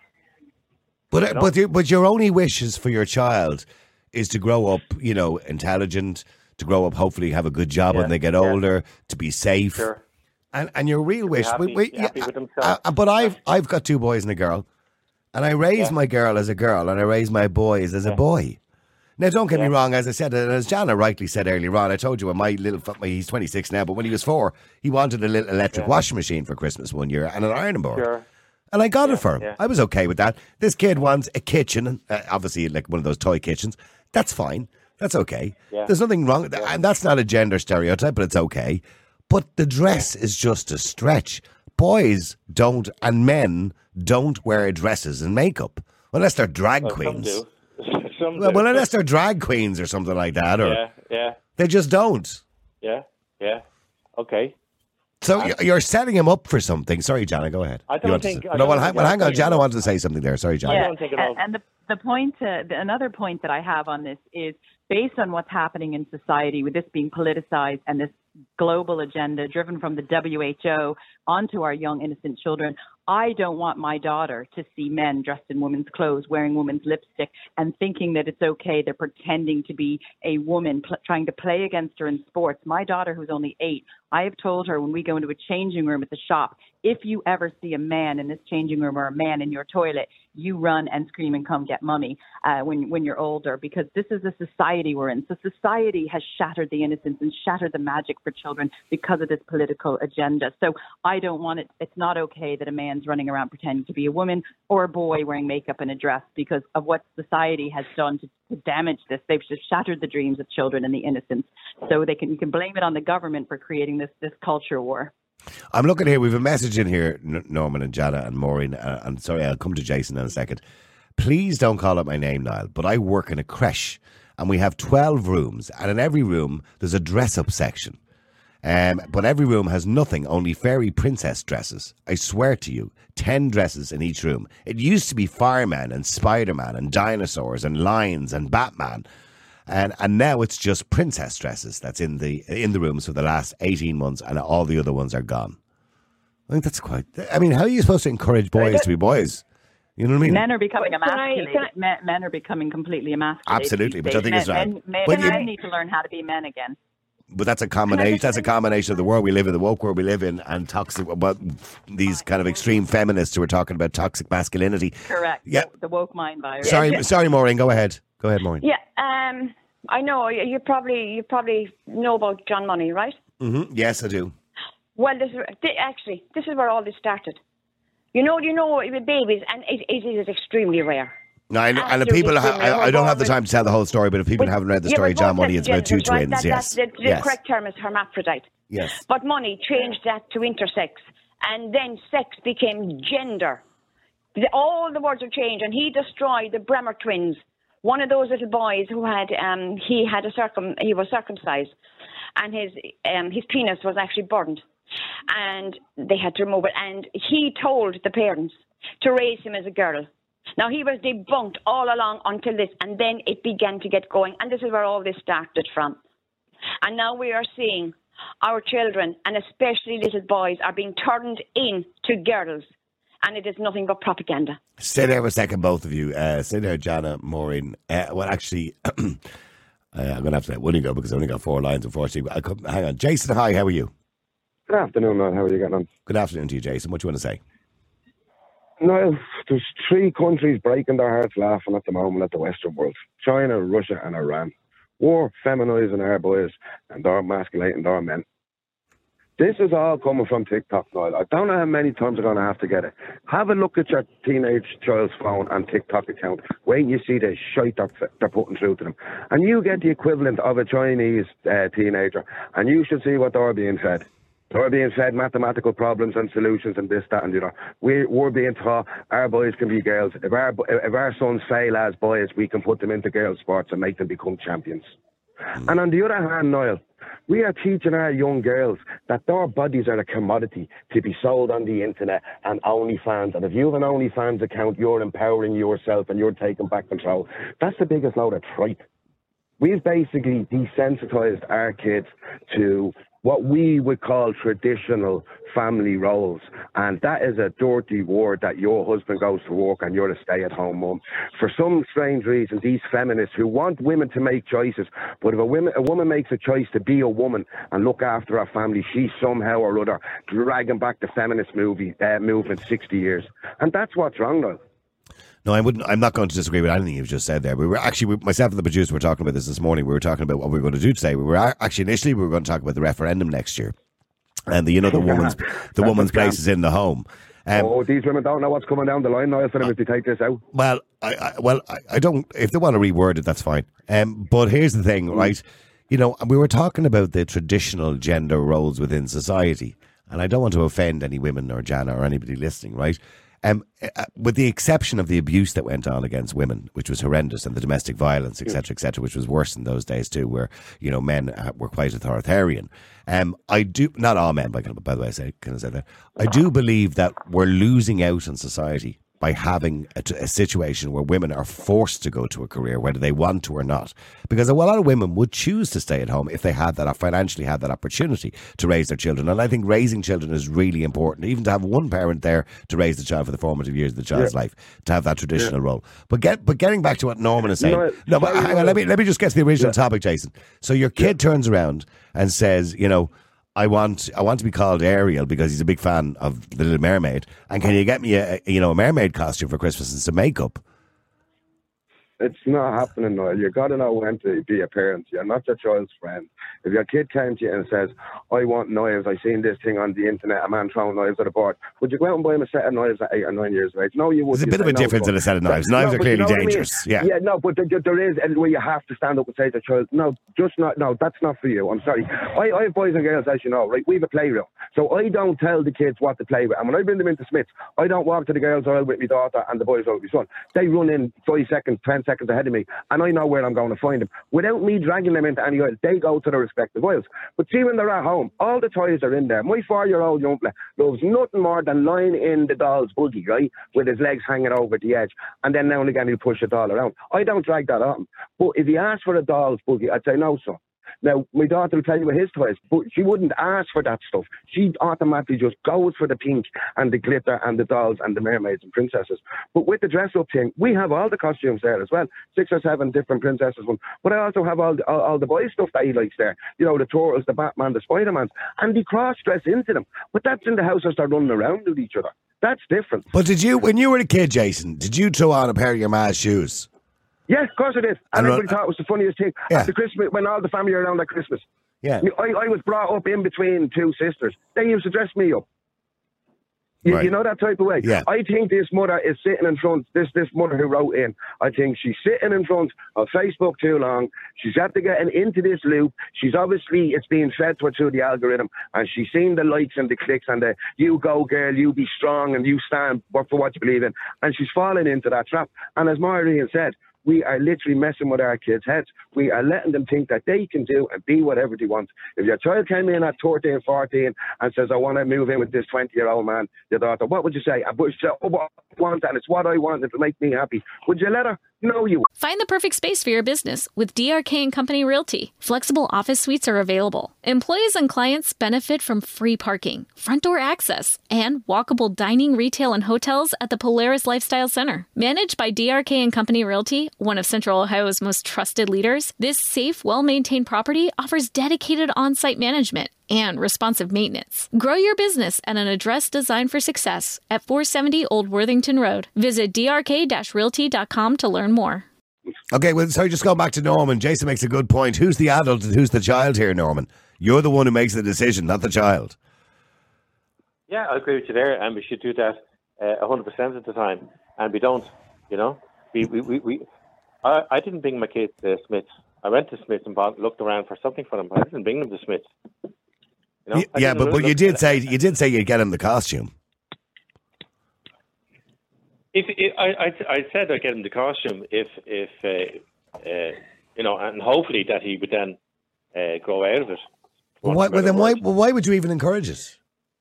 But your only wishes for your child is to grow up, intelligent, to grow up, hopefully have a good job when they get older, to be safe. Sure. And your real wish. Happy with themselves. But I've got 2 boys and a girl, and I raised my girl as a girl, and I raised my boys as a boy. Now, don't get me wrong, as I said, and as Jana rightly said earlier on, I told you when he's 26 now, but when he was 4, he wanted a little electric washing machine for Christmas one year and an ironing board. Sure. And I got it for him. I was okay with that. This kid wants a kitchen, obviously like one of those toy kitchens. That's fine. That's okay. Yeah. There's nothing wrong with that. And that's not a gender stereotype, but it's okay. But the dress is just a stretch. Boys don't, and men don't wear dresses and makeup. Unless they're drag queens. Some do. Well, unless they're drag queens or something like that. Or they just don't. Yeah. Okay. So you're setting him up for something. Sorry, Jana, go ahead. I don't think... hang on. Jana wanted to say something there. Sorry, Jana. I don't think at all. And the point, another point that I have on this is based on what's happening in society with this being politicized and this global agenda driven from the WHO onto our young innocent children, I don't want my daughter to see men dressed in women's clothes, wearing women's lipstick, and thinking that it's okay. They're pretending to be a woman, trying to play against her in sports. My daughter, who's only 8, I have told her when we go into a changing room at the shop, if you ever see a man in this changing room or a man in your toilet, you run and scream and come get mummy when you're older, because this is the society we're in. So society has shattered the innocence and shattered the magic for children because of this political agenda. So I don't want it. It's not okay that a man's running around pretending to be a woman or a boy wearing makeup and a dress because of what society has done to damage this. They've just shattered the dreams of children and the innocence. So you can blame it on the government for creating this culture war. I'm looking here. We have a message in here, Norman and Jana and Maureen. And sorry, I'll come to Jason in a second. Please don't call out my name, Niall, but I work in a creche and we have 12 rooms, and in every room there's a dress-up section. But every room has nothing, only fairy princess dresses. I swear to you, 10 dresses in each room. It used to be fireman and Spider-Man and dinosaurs and lions and Batman. And now it's just princess dresses that's in the rooms for the last 18 months, and all the other ones are gone. I think that's quite... I mean, how are you supposed to encourage boys to be boys? You know what I mean? Men are becoming emasculated. Men are becoming completely emasculated. Absolutely, which I think is right. Men need to learn how to be men again. But that's a combination. That's a combination of the world we live in, the woke world we live in, and toxic. But these kind of extreme feminists who are talking about toxic masculinity. Correct. Yeah. The woke mind virus. Sorry, Maureen. Go ahead, Maureen. Yeah. I know you probably know about John Money, right? Mm-hmm. Yes, I do. Well, this is where all this started. You know, with babies, and it is extremely rare. No, and the people, I don't have the time to tell the whole story, but if people haven't read the story, John Money, it's about two twins, yes. The correct term is hermaphrodite. Yes. But Money changed that to intersex, and then sex became gender. All the words have changed, and he destroyed the Bremer twins. One of those little boys who had, he was circumcised, and his penis was actually burned, and they had to remove it. And he told the parents to raise him as a girl. Now, he was debunked all along until this, and then it began to get going, and this is where all this started from. And now we are seeing our children, and especially little boys, are being turned into girls, and it is nothing but propaganda. Stay there for a second, both of you. Stay there, Jana, Maureen. Well, actually, I'm going to have to let Woody go because I only got 4 lines, unfortunately. Hang on. Jason, hi, how are you? Good afternoon, man. How are you getting on? Good afternoon to you, Jason. What do you want to say? No, there's 3 countries breaking their hearts laughing at the moment at the Western world. China, Russia and Iran. We're feminising our boys and they're emasculating our men. This is all coming from TikTok, Niall. I don't know how many times I'm going to have to get it. Have a look at your teenage child's phone and TikTok account. Wait and you see the shite they're putting through to them. And you get the equivalent of a Chinese teenager, and you should see what they're being fed. They're being fed mathematical problems and solutions and this, that, and we're being taught our boys can be girls. If our sons fail as boys, we can put them into girls' sports and make them become champions. And on the other hand, Niall, we are teaching our young girls that their bodies are a commodity to be sold on the internet and OnlyFans. And if you have an OnlyFans account, you're empowering yourself and you're taking back control. That's the biggest load of tripe. We've basically desensitized our kids to what we would call traditional family roles. And that is a dirty word that your husband goes to work and you're a stay-at-home mum. For some strange reason, these feminists who want women to make choices, but if a woman makes a choice to be a woman and look after her family, she's somehow or other dragging back the feminist movement 60 years. And that's what's wrong, though. No, I'm not going to disagree with anything you've just said there. We were actually, myself and the producer were talking about this morning. We were talking about what we were going to do today. Initially we were going to talk about the referendum next year, and the woman's place is in the home. These women don't know what's coming down the line now for them if they take this out. Well, I don't. If they want to reword it, that's fine. But here's the thing, right? You know, we were talking about the traditional gender roles within society, and I don't want to offend any women or Jana or anybody listening, right? With the exception of the abuse that went on against women, which was horrendous, and the domestic violence, etc., which was worse in those days too, where, you know, men were quite authoritarian. I do, not all men, by the way, can I say that? I do believe that we're losing out in society by having a situation where women are forced to go to a career, whether they want to or not. Because a lot of women would choose to stay at home if they had that, financially had that opportunity to raise their children. And I think raising children is really important, even to have one parent there to raise the child for the formative years of the child's life, to have that traditional role. But getting back to what Norman is saying, but hang on, let me just get to the original topic, Jason. So your kid turns around and says, you know, I want to be called Ariel because he's a big fan of The Little Mermaid. And can you get me a mermaid costume for Christmas and some makeup? It's not happening, Noel. You got to know when to be a parent. You're not your child's friend. If your kid came to you and says, I want knives, I seen this thing on the internet, a man throwing knives at a board, would you go out and buy him a set of knives at 8 or 9 years of age? No, you wouldn't. There's a bit of a difference in a set of knives. Knives are clearly dangerous. Yeah, but there is where you have to stand up and say to the child, no, that's not for you. I'm sorry. I have boys and girls, as you know, right? We have a playroom. So I don't tell the kids what to play with. And when I bring them into Smith's, I don't walk to the girls' aisle with my daughter and the boys' aisle with my son. They run in 5 seconds, 10 seconds ahead of me, and I know where I'm going to find them. Without me dragging them into any aisle, they go to their respective aisles. But see, when they're at home, all the toys are in there. My 4-year-old young fella loves nothing more than lying in the doll's buggy, right, with his legs hanging over the edge, and then now and again he'll push a doll around. I don't drag that on. But if he asks for a doll's buggy, I'd say, no, son. Now, my daughter will play with his toys, but she wouldn't ask for that stuff. She automatically just goes for the pink and the glitter and the dolls and the mermaids and princesses. But with the dress-up thing, we have all the costumes there as well. 6 or 7 different princesses. But I also have all the boy stuff that he likes there. You know, the Turtles, the Batman, the Spider-Mans. And they cross-dress into them. But that's in the house as they're running around with each other. That's different. But when you were a kid, Jason, did you throw on a pair of your ma's shoes? Yeah, of course I did. And everybody thought it was the funniest thing. At the Christmas, when all the family are around at Christmas. Yeah. I was brought up in between 2 sisters. They used to dress me up. You know that type of way? Yeah. I think this mother is sitting in front, this mother who wrote in, I think she's sitting in front of Facebook too long. She's had to get into this loop. She's obviously, it's being fed to her through the algorithm, and she's seen the likes and the clicks and the, you go girl, you be strong and you stand for what you believe in. And she's fallen into that trap. And as Maureen said, we are literally messing with our kids' heads. We are letting them think that they can do and be whatever they want. If your child came in at 13, 14 and says, I want to move in with this 20-year-old man, your daughter, what would you say? But she said, oh, what I want, and it's what I want, it'll make me happy. Would you let her? No, you. Find the perfect space for your business with DRK & Company Realty. Flexible office suites are available. Employees and clients benefit from free parking, front door access, and walkable dining, retail, and hotels at the Polaris Lifestyle Center. Managed by DRK & Company Realty, one of Central Ohio's most trusted leaders, this safe, well-maintained property offers dedicated on-site management and responsive maintenance. Grow your business at an address designed for success at 470 Old Worthington Road. Visit drk-realty.com to learn more. Okay, well, so just going back to Norman, Jason makes a good point. Who's the adult and who's the child here, Norman? You're the one who makes the decision, not the child. Yeah, I agree with you there, and we should do that 100% of the time. And we don't, you know. I didn't bring my kids to Smith's. I went to Smith's and looked around for something for them, but I didn't bring them to Smith's. You know? Yeah, but you did say you'd get him the costume. I said I'd get him the costume if you know, and hopefully that he would then grow out of it. Why would you even encourage it?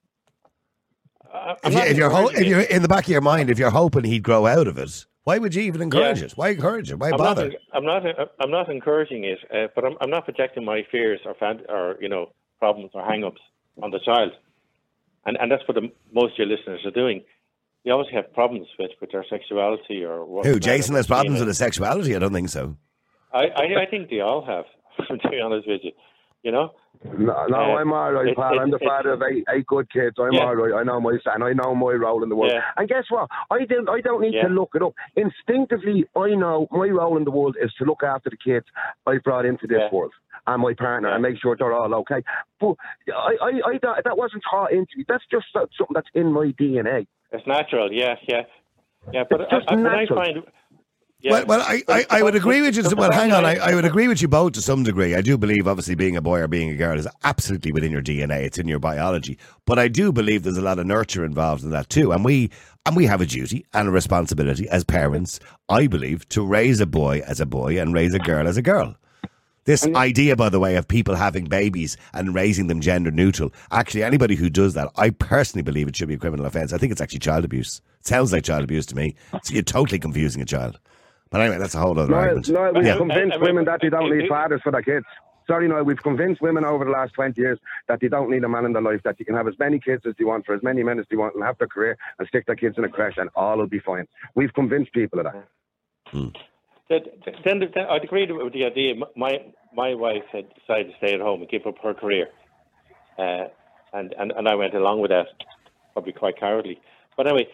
If you're in the back of your mind, if you're hoping he'd grow out of it, why would you even encourage it? Why encourage it? Why bother? I'm not encouraging it, but I'm not projecting my fears or you know, problems or hang-ups on the child, and that's what most of your listeners are doing. You always have problems with their sexuality or what. Who? Jason has problems with his sexuality? I don't think so. I think they all have. To be honest with you, you know. No, I'm all right, pal. I'm the father of eight good kids. I'm all right. I know my son. I know my role in the world. Yeah. And guess what? I don't need to look it up. Instinctively, I know my role in the world is to look after the kids I brought into this world and my partner and make sure they're all okay. But I that wasn't taught into me. That's just something that's in my DNA. It's natural. Yeah. But I find. Yeah. Well, I would agree with you. Well, hang on. I would agree with you both to some degree. I do believe, obviously, being a boy or being a girl is absolutely within your DNA. It's in your biology. But I do believe there's a lot of nurture involved in that too. And we have a duty and a responsibility as parents, I believe, to raise a boy as a boy and raise a girl as a girl. This idea, by the way, of people having babies and raising them gender neutral, actually, anybody who does that, I personally believe it should be a criminal offence. I think it's actually child abuse. It sounds like child abuse to me. So you're totally confusing a child. But anyway, that's a whole other argument. No, we've convinced women that they don't need fathers for their kids. Sorry, no, we've convinced women over the last 20 years that they don't need a man in their life, that you can have as many kids as they want for as many men as they want and have their career and stick their kids in a creche and all will be fine. We've convinced people of that. Then I'd agree with the idea. My wife had decided to stay at home and give up her career, and I went along with that, probably quite cowardly. But anyway,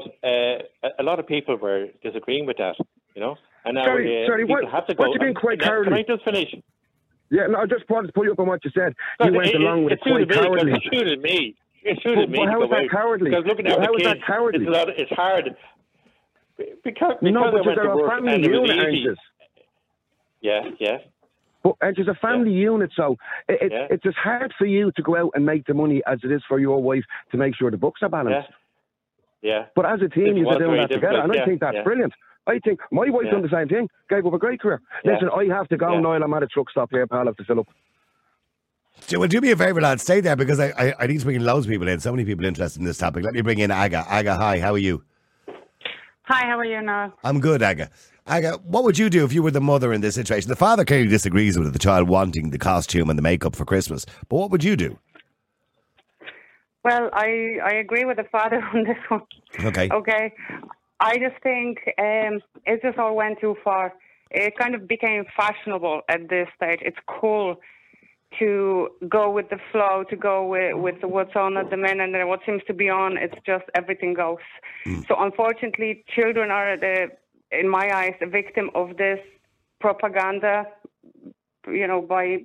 a lot of people were disagreeing with that, you know. And now sorry, people have to go. What do you mean quite cowardly? Can I just finish? Yeah, no, I just wanted to pull you up on what you said. You went along with it quite cowardly. It suited me. It suited me. How is that cowardly? Because looking at the kids, it's hard. Because but you're a family unit, aren't you? Yeah. But it's a family unit, so it's as hard for you to go out and make the money as it is for your wife to make sure the books are balanced. Yeah. But as a team, you're doing that together, and I think that's brilliant. I think my wife done the same thing, gave up a great career. Listen, I have to go, Niall, I'm at a truck stop here, pal, I have to fill up. Well, do me a favour, lad, stay there because I need to bring loads of people in. So many people interested in this topic. Let me bring in Aga. Aga, hi, how are you? Hi, how are you now? I'm good, Aga. Aga, what would you do if you were the mother in this situation? The father clearly disagrees with the child wanting the costume and the makeup for Christmas. But what would you do? Well, I agree with the father on this one. Okay. I just think it just all went too far. It kind of became fashionable at this stage. It's cool to go with the flow, to go with what's on at the minute and what seems to be on. It's just everything goes. So unfortunately, children are, in my eyes, a victim of this propaganda, you know, by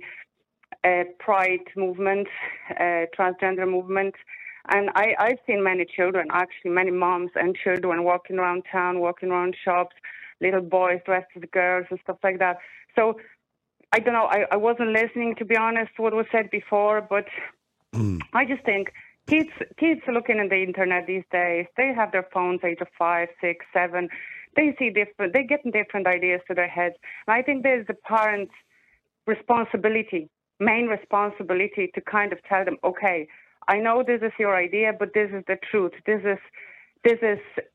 pride movement, transgender movement. And I've seen many children, actually, many moms and children walking around town, walking around shops, little boys dressed as girls and stuff like that. So I don't know. I wasn't listening, to be honest, what was said before, but I just think kids are looking at the internet these days. They have their phones age of 5, 6, 7. They see different. They get different ideas to their heads. And I think there's the parents' responsibility, main responsibility, to kind of tell them, okay, I know this is your idea, but this is the truth. This is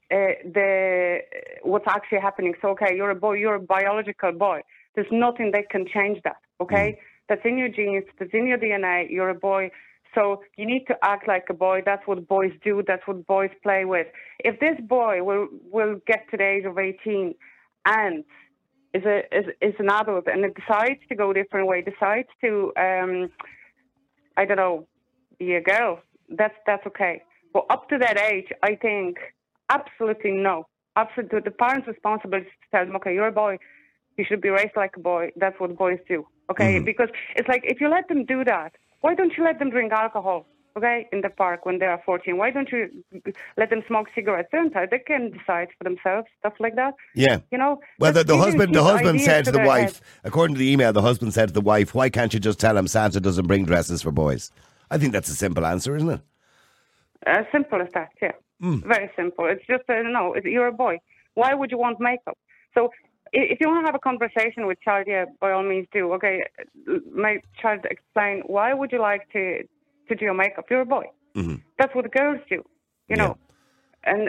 what's actually happening. So, okay, you're a boy. You're a biological boy. There's nothing that can change that, okay? That's in your genes. That's in your DNA. You're a boy. So you need to act like a boy. That's what boys do. That's what boys play with. If this boy will get to the age of 18 and is an adult and it decides to go a different way, decides to, I don't know, be a girl, that's okay. But up to that age, I think absolutely no. Absolutely, the parents' responsibility is to tell them, okay, you're a boy. You should be raised like a boy. That's what boys do, okay? Because it's like, if you let them do that, why don't you let them drink alcohol, okay, in the park when they are 14? Why don't you let them smoke cigarettes? They can decide for themselves, stuff like that. Yeah. You know? Well, the husband said to the wife, according to the email, the husband said to the wife, why can't you just tell him Santa doesn't bring dresses for boys? I think that's a simple answer, isn't it? As simple as that, yeah. Very simple. It's just, no, you're a boy. Why would you want makeup? So if you want to have a conversation with child, yeah, by all means do. Okay, my child explain, why would you like to do your makeup? You're a boy. That's what girls do, you know. And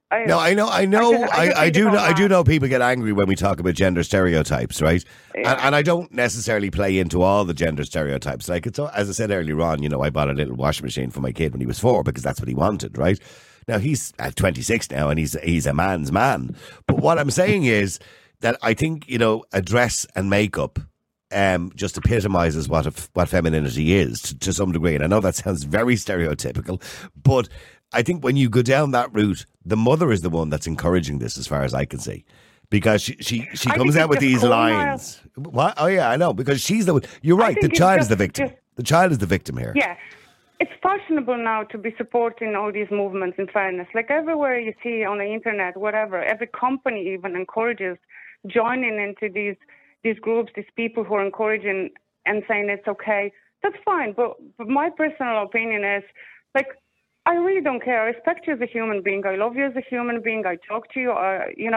I do know people get angry when we talk about gender stereotypes, right? Yeah. And I don't necessarily play into all the gender stereotypes. Like, it's, as I said earlier on, you know, I bought a little washing machine for my kid when he was 4 because that's what he wanted, right? Now he's at 26 now and he's a man's man. But what I'm saying is that I think, you know, a dress and makeup just epitomizes what femininity is to some degree. And I know that sounds very stereotypical, but I think when you go down that route, the mother is the one that's encouraging this, as far as I can see, because she comes out with these lines. What? Oh yeah, I know, because she's the one. You're right. The child is the victim. The child is the victim here. Yeah, it's fashionable now to be supporting all these movements. In fairness, like everywhere you see on the internet, whatever, every company even encourages joining into these groups, these people who are encouraging and saying it's okay. That's fine, but my personal opinion is, like, I really don't care. I respect you as a human being. I love you as a human being. I talk to you, you know.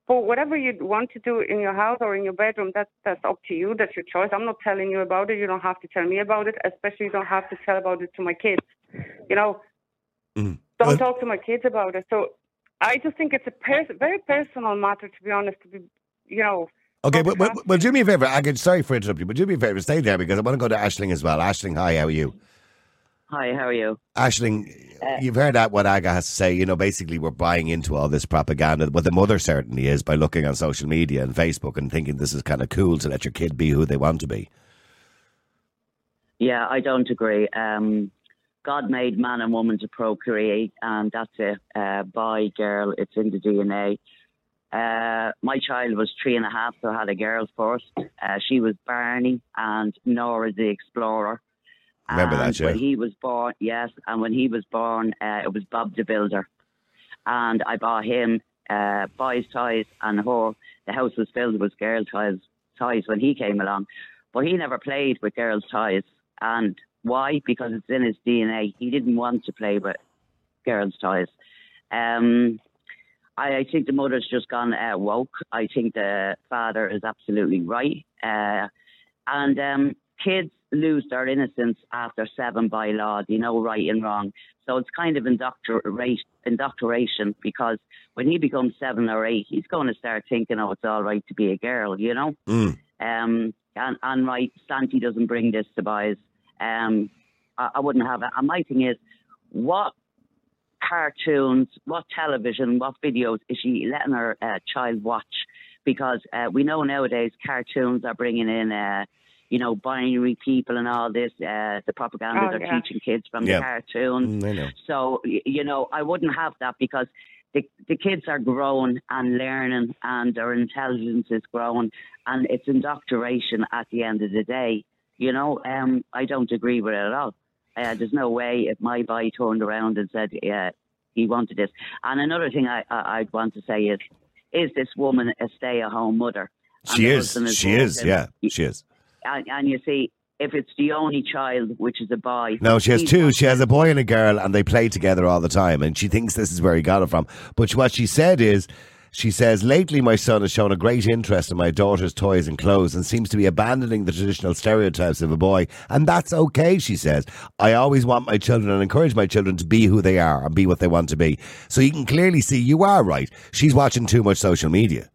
But whatever you want to do in your house or in your bedroom, that's up to you. That's your choice. I'm not telling you about it. You don't have to tell me about it. Especially you don't have to tell about it to my kids. You know, don't talk to my kids about it. So I just think it's a very personal matter, to be honest. To be, you know. Okay, well, do me a favour. Sorry for interrupting you, but do me a favour. Stay there because I want to go to Aisling as well. Aisling, hi, how are you? Hi, how are you? Aisling, you've heard what Aga has to say. You know, basically we're buying into all this propaganda. Well, the mother certainly is by looking on social media and Facebook and thinking this is kind of cool to let your kid be who they want to be. Yeah, I don't agree. God made man and woman to procreate, and that's it. Boy, girl, it's in the DNA. My child was 3.5, so I had a girl first. She was Barney and Nora the Explorer. Remember that, yeah? When he was born, yes, and when he was born, it was Bob the Builder. And I bought him boys' toys, and the house was filled with girls' toys when he came along. But he never played with girls' toys. And why? Because it's in his DNA. He didn't want to play with girls' toys. I think the mother's just gone woke. I think the father is absolutely right. And kids lose their innocence after 7 by law. They know right and wrong. So it's kind of indoctrination, because when he becomes 7 or 8, he's going to start thinking, oh, it's all right to be a girl, you know? And right, Santi doesn't bring this to boys. I wouldn't have it. And my thing is, what cartoons, what television, what videos is she letting her child watch? Because we know nowadays cartoons are bringing in, binary people and all this, the propaganda they're teaching kids from the cartoons. I know. So, I wouldn't have that, because the kids are growing and learning, and their intelligence is growing, and it's indoctrination at the end of the day. I don't agree with it at all. There's no way if my boy turned around and said he wanted this. And another thing I'd want to say is this woman a stay-at-home mother? She is. She is. And you see, if it's the only child, which is a boy. No, she has 2. She has a boy and a girl, and they play together all the time. And she thinks this is where he got it from. But what she said is, she says, lately my son has shown a great interest in my daughter's toys and clothes and seems to be abandoning the traditional stereotypes of a boy. And that's okay, she says. I always want my children and encourage my children to be who they are and be what they want to be. So you can clearly see you are right. She's watching too much social media.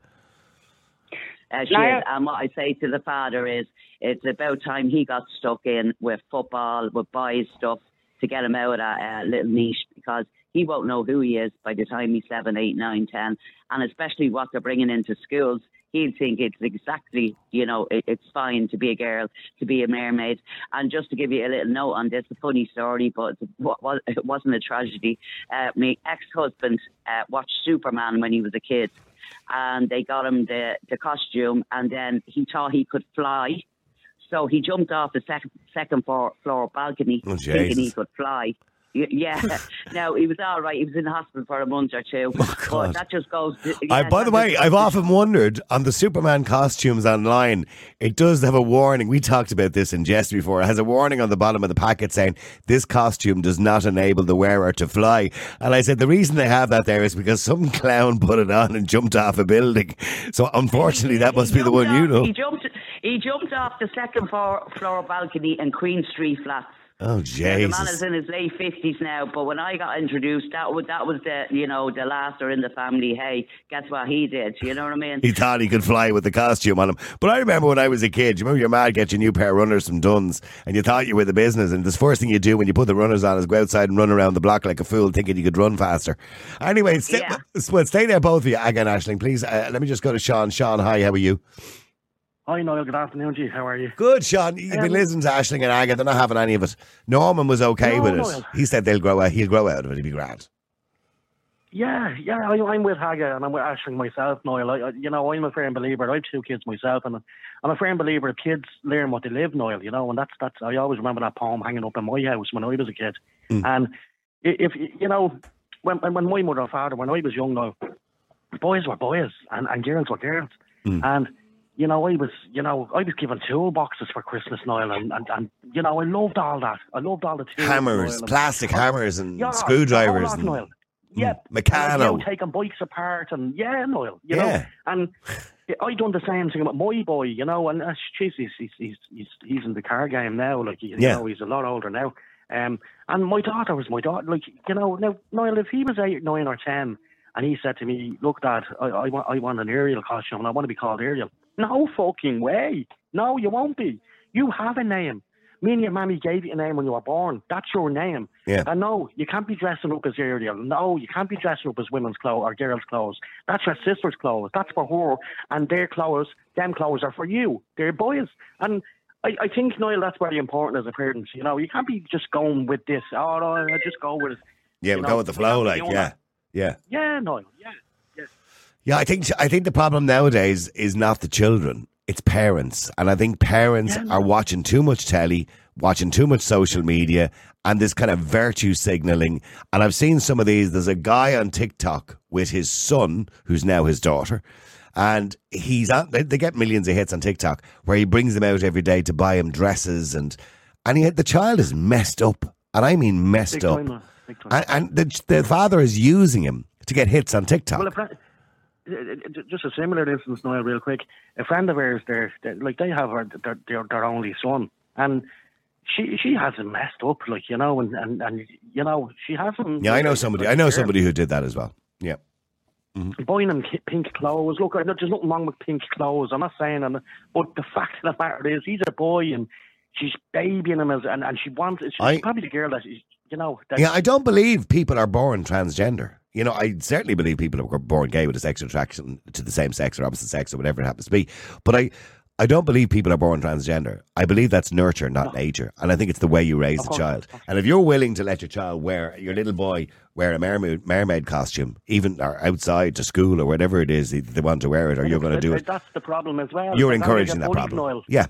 She is. And what I say to the father is, it's about time he got stuck in with football, with boys stuff, to get him out of that little niche, because he won't know who he is by the time he's 7, 8, 9, 10. And especially what they're bringing into schools, he'd think it's exactly, it's fine to be a girl, to be a mermaid. And just to give you a little note on this, a funny story, but it wasn't a tragedy. My ex-husband watched Superman when he was a kid, and they got him the costume, and then he thought he could fly. So he jumped off the second floor balcony thinking he could fly. Yeah. No, he was all right. He was in the hospital for a month or 2. But that just goes... By the way, I've often wondered, on the Superman costumes online, it does have a warning. We talked about this in jest before. It has a warning on the bottom of the packet saying, this costume does not enable the wearer to fly. And I said, the reason they have that there is because some clown put it on and jumped off a building. So unfortunately, that must be the one you know. He jumped off the second floor balcony in Queen Street Flats. Oh, Jesus. The man is in his late 50s now, but when I got introduced, that was the last in the family. Hey, guess what he did? You know what I mean? He thought he could fly with the costume on him. But I remember when I was a kid, you remember your mad get you a new pair of runners from Dunn's, and you thought you were the business, and the first thing you do when you put the runners on is go outside and run around the block like a fool thinking you could run faster. Anyway, stay there, both of you. Again, Aisling, please, let me just go to Sean. Sean, hi, how are you? Hi, Niall. Good afternoon to you. How are you? Good, Sean. You've been listening to Aisling and Aga. They're not having any of it. Norman was okay with it. Niall. He said he'll grow out of it. He'll be grand. Yeah. I'm with Aga and I'm with Aisling myself, Niall. I'm a firm believer. I have 2 kids myself, and I'm a firm believer kids learn what they live, Niall. And that's. I always remember that poem hanging up in my house when I was a kid. And if when my mother and father, when I was young, Niall, boys were boys and girls were girls, and. I was given toolboxes for Christmas, Niall, and I loved all that. I loved all the tools. Hammers, plastic hammers and screwdrivers. Niall. Yeah, Meccano. Taking bikes apart and Noel, you know, and I done the same thing with my boy, you know, and he's in the car game now, like you know, he's a lot older now. And my daughter was my daughter, like, you know, now Noel, if he was 8, 9 or 10 and he said to me, look Dad, I want an Ariel costume and I want to be called Ariel. No fucking way. No, you won't be. You have a name. Me and your mammy gave you a name when you were born. That's your name. Yeah. And no, you can't be dressing up as Ariel. No, you can't be dressing up as women's clothes or girls' clothes. That's your sister's clothes. That's for her. And their clothes, them clothes are for you. They're boys. And I think, Niall, that's very important as a parent. You know, you can't be just going with this. Oh, no, I just go with it. Yeah, we go with the flow, like, yeah. Yeah, Niall, Yeah, I think the problem nowadays is not the children. It's parents. And I think parents are watching too much telly, watching too much social media, and this kind of virtue signaling. And I've seen some of these. There's a guy on TikTok with his son, who's now his daughter. And they get millions of hits on TikTok where he brings them out every day to buy him dresses. And the child is messed up. And I mean messed up. Big time. And the father is using him to get hits on TikTok. Well, just a similar instance, Noel, real quick. A friend of ours, they have their only son, and she has him messed up, like, you know, and you know, she has him. Yeah, I know somebody who did that as well. Yeah. Mm-hmm. Buying him pink clothes. Look, there's nothing wrong with pink clothes. I'm not saying, but the fact of the matter is, he's a boy, and she's babying him and she wants. She's probably the girl that you know. I don't believe people are born transgender. You know, I certainly believe people are born gay with a sexual attraction to the same sex or opposite sex or whatever it happens to be. But I don't believe people are born transgender. I believe that's nurture, not nature. And I think it's the way you raise a child. And if you're willing to let your little boy wear a mermaid costume, even outside to school or whatever it is they want to wear it, or you're going to do it. That's the problem as well. You're encouraging that problem. Noel. Yeah.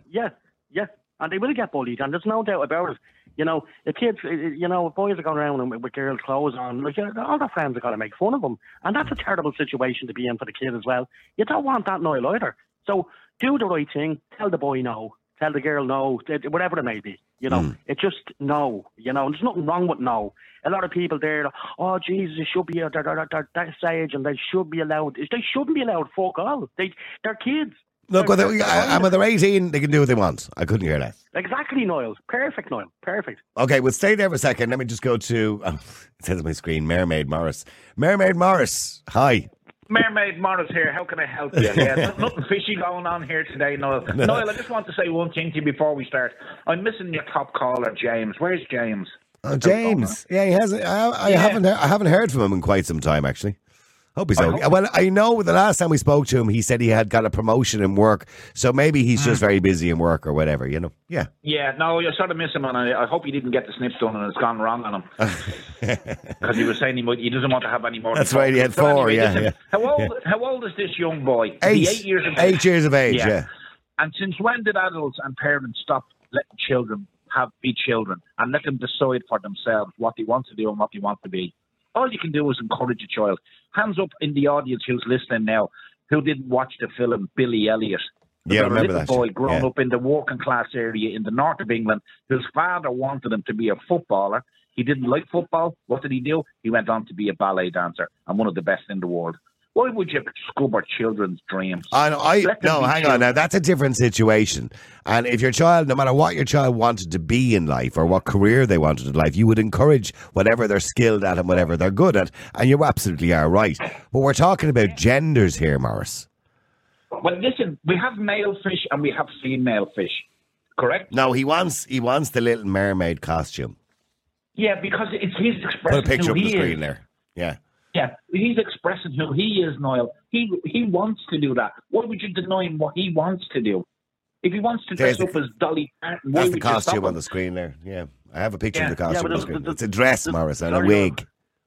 And they will get bullied, and there's no doubt about it. You know, the kids, you know, boys are going around with girls' clothes on. Like, all their friends are going to make fun of them. And that's a terrible situation to be in for the kid as well. You don't want that, Noel, either. So do the right thing. Tell the boy no. Tell the girl no. Whatever it may be. You know, it just no. You know, there's nothing wrong with no. A lot of people there, oh, Jesus, they should be at that stage and they should be allowed. They shouldn't be allowed, fuck all. They're kids. Look, when they're 18, they can do what they want. I couldn't care less. Exactly, Noel. Perfect, Noel. Perfect. Okay, we'll stay there for a second. Let me just go to, it says on my screen, Mermaid Morris. Mermaid Morris, hi. Mermaid Morris here. How can I help you? Yeah, nothing fishy going on here today, Noel. No. Noel, I just want to say one thing to you before we start. I'm missing your top caller, James. Where's James? Oh, James. Yeah, he hasn't. I haven't heard from him in quite some time, actually. Hope he's okay. Well, I know the last time we spoke to him, he said he had got a promotion in work, so maybe he's just very busy in work or whatever, you know. Yeah. Yeah, no, you sort of miss him, and I hope he didn't get the snips done and it's gone wrong on him. Because he was saying he doesn't want to have any more. That's right, he had 4, anyway, yeah. How old is this young boy? 8 years of age. 8 years of age, yeah. And since when did adults and parents stop letting children be children and let them decide for themselves what they want to do and what they want to be? All you can do is encourage a child. Hands up in the audience who's listening now, who didn't watch the film Billy Elliot. Yeah, I remember that. A little boy growing up in the working class area in the north of England, whose father wanted him to be a footballer. He didn't like football. What did he do? He went on to be a ballet dancer and one of the best in the world. Why would you scupper children's dreams? Hang on now. That's a different situation. And if your child, no matter what your child wanted to be in life or what career they wanted in life, you would encourage whatever they're skilled at and whatever they're good at. And you absolutely are right. But we're talking about genders here, Morris. Well, listen, we have male fish and we have female fish, correct? No, he wants the Little Mermaid costume. Yeah, because he's expressing Put a picture who up on the he screen is. there. Yeah. Yeah, he's expressing who he is, Niall. He wants to do that. Why would you deny him what he wants to do? If he wants to dress up as Dolly Parton, why that's would the you stop costume him? on the screen there. Yeah, I have a picture of the costume on the screen. but It's a dress, Morris, and a wig.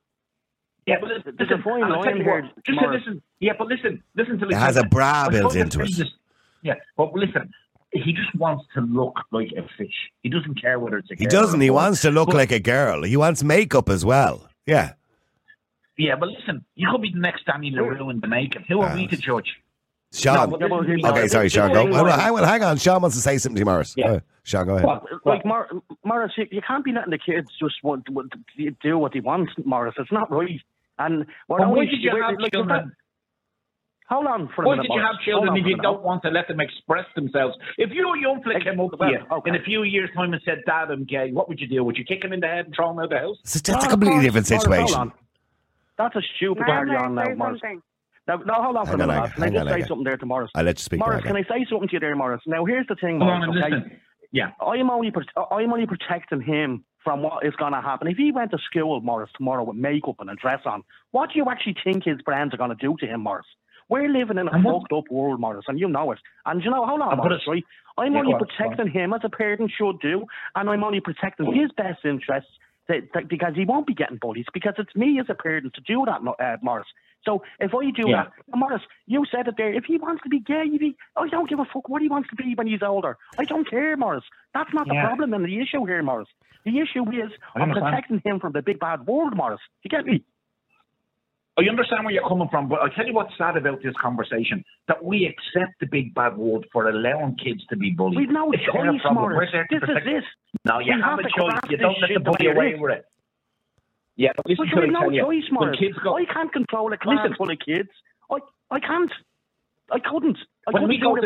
Yeah, but there's a fine line here. Just listen. Yeah, but listen to this. It has a bra built into it. Yeah, but listen. He just wants to look like a fish. He doesn't care whether it's a girl. He doesn't. He wants to look like a girl. He wants makeup as well. Yeah. Yeah, but listen, you could be the next Danny LaRue in the makeup. Who are we to judge? Sean. No, okay, sorry, Sean. Go. Hang on. Sean wants to say something to you, Morris. Yeah. Sean, go ahead. Like, Morris, you can't be letting the kids just do what they want, Morris. It's not right. And why did you have children? Hold on for a Why minute. did you have children if you don't want to let them express themselves? If your young flick came up to you in a few years' time and said, Dad, I'm gay, what would you do? Would you kick him in the head and throw him out of the house? That's a completely different situation. Hold on. That's a stupid carry on now, Morris. Now, hold on for a minute. Can I just say something there to Morris? I'll let you speak. Morris, can I say something to you there, Morris? Now, here's the thing, Morris. Listen. Yeah. I'm only protecting him from what is going to happen. If he went to school, Morris, tomorrow with makeup and a dress on, what do you actually think his friends are going to do to him, Morris? We're living in a fucked up world, Morris, and you know it. And you know, hold on, Morris, right? I'm only protecting him as a parent should do, and I'm only protecting his best interests because he won't be getting bullies, because it's me as a parent to do that, Morris. So if I do that, Morris, you said it there, if he wants to be gay, I don't give a fuck what he wants to be when he's older. I don't care, Morris. That's not the problem and the issue here, Morris. The issue is I'm protecting him from the big bad world, Morris. You get me? I understand where you're coming from, but I'll tell you what's sad about this conversation, that we accept the big bad world for allowing kids to be bullied. We've no choice, Morris. This is this. No, you have a choice. You don't let the bully away with it. Yeah, but listen to no choice, Morris. Kids go, I can't control a class full of kids. I can't. I couldn't. When we go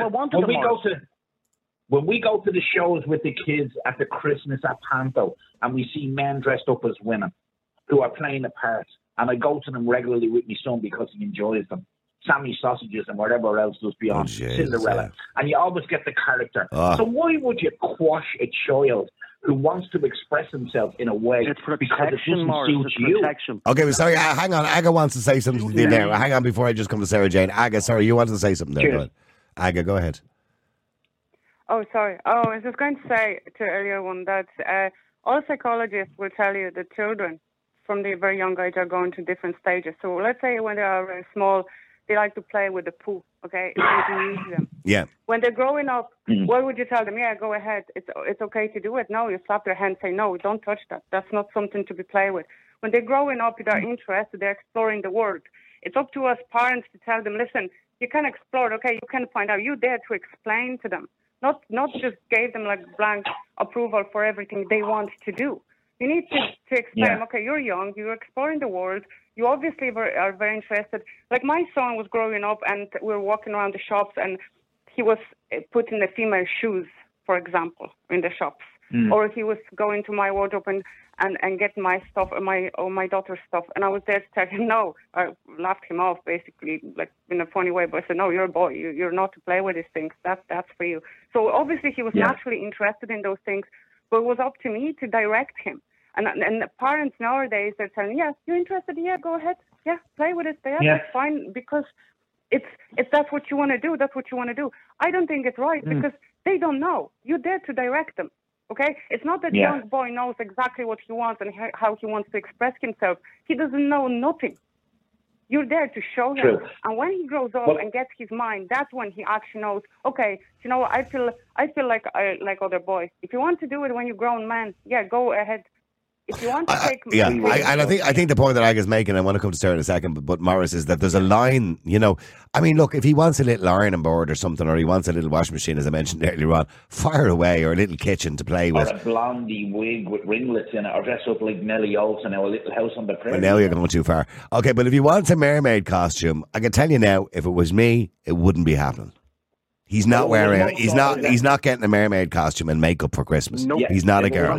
to the shows with the kids at the Christmas at Panto, and we see men dressed up as women who are playing the parts, and I go to them regularly with my son because he enjoys them. Sammy Sausages and whatever else does beyond Cinderella. And you always get the character. So why would you quash a child who wants to express himself in a way because it doesn't suit you? Okay, well, sorry, hang on. Aga wants to say something there. Hang on before I just come to Sarah Jane. Aga, sorry, you wanted to say something there. Go ahead. Aga, go ahead. Oh, sorry. Oh, I was just going to say to earlier one that all psychologists will tell you that children from the very young age are going to different stages. So let's say when they are very small, they like to play with the poo, okay? It's going to use them. Yeah. When they're growing up, what would you tell them? Yeah, go ahead. It's okay to do it. No, you slap their hand and say, no, don't touch that. That's not something to be played with. When they're growing up, they're interested, they're exploring the world. It's up to us parents to tell them, listen, you can explore, okay? You can find out. You dare to explain to them. Not just gave them like blank approval for everything they want to do. You need to explain, okay, you're young, you're exploring the world, you obviously are very interested. Like my son was growing up and we were walking around the shops and he was putting the female shoes, for example, in the shops. Or he was going to my wardrobe and getting my stuff or my daughter's stuff. And I was there to tell him no. I laughed him off basically, like in a funny way, but I said, no, you're a boy. You're not to play with these things. That's for you. So obviously he was naturally interested in those things. But it was up to me to direct him. And the parents nowadays, they're telling, yeah, you're interested? Yeah, go ahead. Yeah, play with it. It's fine because it's that's what you want to do. That's what you want to do. I don't think it's right because they don't know. You're there to direct them. Okay? It's not that the young boy knows exactly what he wants and how he wants to express himself. He doesn't know nothing. You're there to show him. And when he grows up and gets his mind, that's when he actually knows, okay, you know what, I feel like other boys. If you want to do it when you're a grown man, yeah, go ahead. If you want to take... I think the point that Aga's making, I want to come to Sarah in a second, but Morris, is that there's a line, you know, I mean, look, if he wants a little ironing board or something, or he wants a little washing machine, as I mentioned earlier on, fire away, or a little kitchen to play with. Or a blondie wig with ringlets in it, or dress up like Nelly Olsen, or a little house on the prairie. Well, now you're going too far. Okay, but if he wants a mermaid costume, I can tell you now, if it was me, it wouldn't be happening. He's not wearing. He's not getting a mermaid costume and makeup for Christmas. Nope. He's not a girl.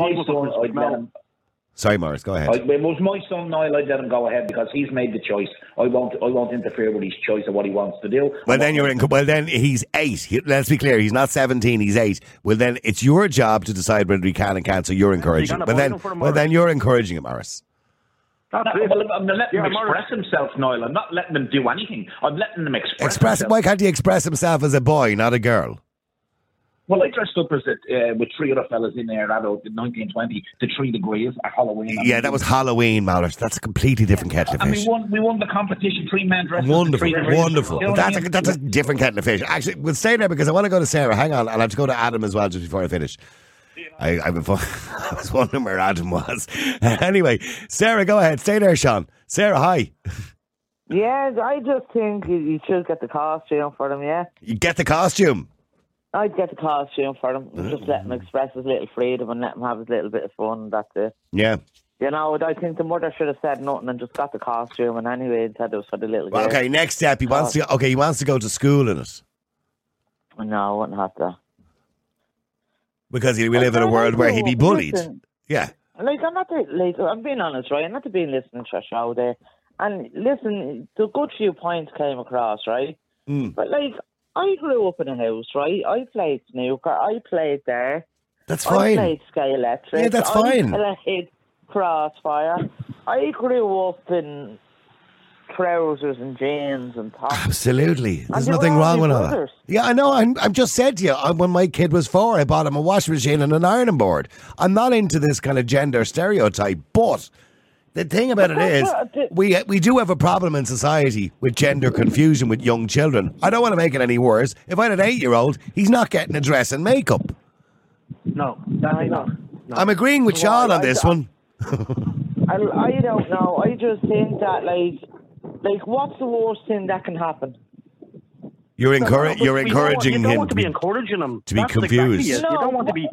Sorry, Morris, go ahead. It was my son, Niall. I'd let him go ahead because he's made the choice. I won't interfere with his choice of what he wants to do. Well, then he's 8. Let's be clear, he's not 17. He's 8. Well, then it's your job to decide whether he can and can't. So you're encouraging. Well, then you're encouraging him, Morris. I'm letting him express himself, Niall. I'm not letting him do anything. I'm letting him express himself. Why can't he express himself as a boy, not a girl? Well, I dressed up as with 3 other fellas in there at 1920, the 3 degrees at Halloween. Yeah, that was Halloween, Mallard. That's a completely different kettle of fish. And we won the competition, 3 men dressed wonderful, as 3 degrees. Wonderful. That's a different kettle of fish. Actually, we'll stay there because I want to go to Sarah. Hang on, and I have to go to Adam as well just before I finish. I was wondering where Adam was. Anyway, Sarah, go ahead. Stay there, Sean. Sarah, hi. Yeah, I just think you should get the costume for them, yeah. You get the costume? I'd get the costume for him and just let him express his little freedom and let him have his little bit of fun, and that's it. Yeah. You know, I think the mother should have said nothing and just got the costume, and anyway, said it was for the little girl. Well, okay, next step, he wants to go to school in it. No, I wouldn't have to. Because we live in a world where he'd be bullied. Listen, yeah. Like, I'm being honest, right? I'm not being listening to a show there. And listen, the good few points came across, right? But, like, I grew up in a house, right? I played snooker. I played there. That's fine. I played Sky Electric. Yeah, that's fine. I played Crossfire. I grew up in trousers and jeans and tops. Absolutely. There's nothing wrong with all that. Yeah, I know. I'm just said to you, when my kid was 4, I bought him a washing machine and an ironing board. I'm not into this kind of gender stereotype, but the thing about it is, we do have a problem in society with gender confusion with young children. I don't want to make it any worse. If I had an 8-year-old, he's not getting a dress and makeup. No, definitely not. No. I'm agreeing with Sean on this one. I don't know. I just think that, like, what's the worst thing that can happen? You're encouraging you him don't want to be encouraging him to be confused. Exactly it. You don't want to be.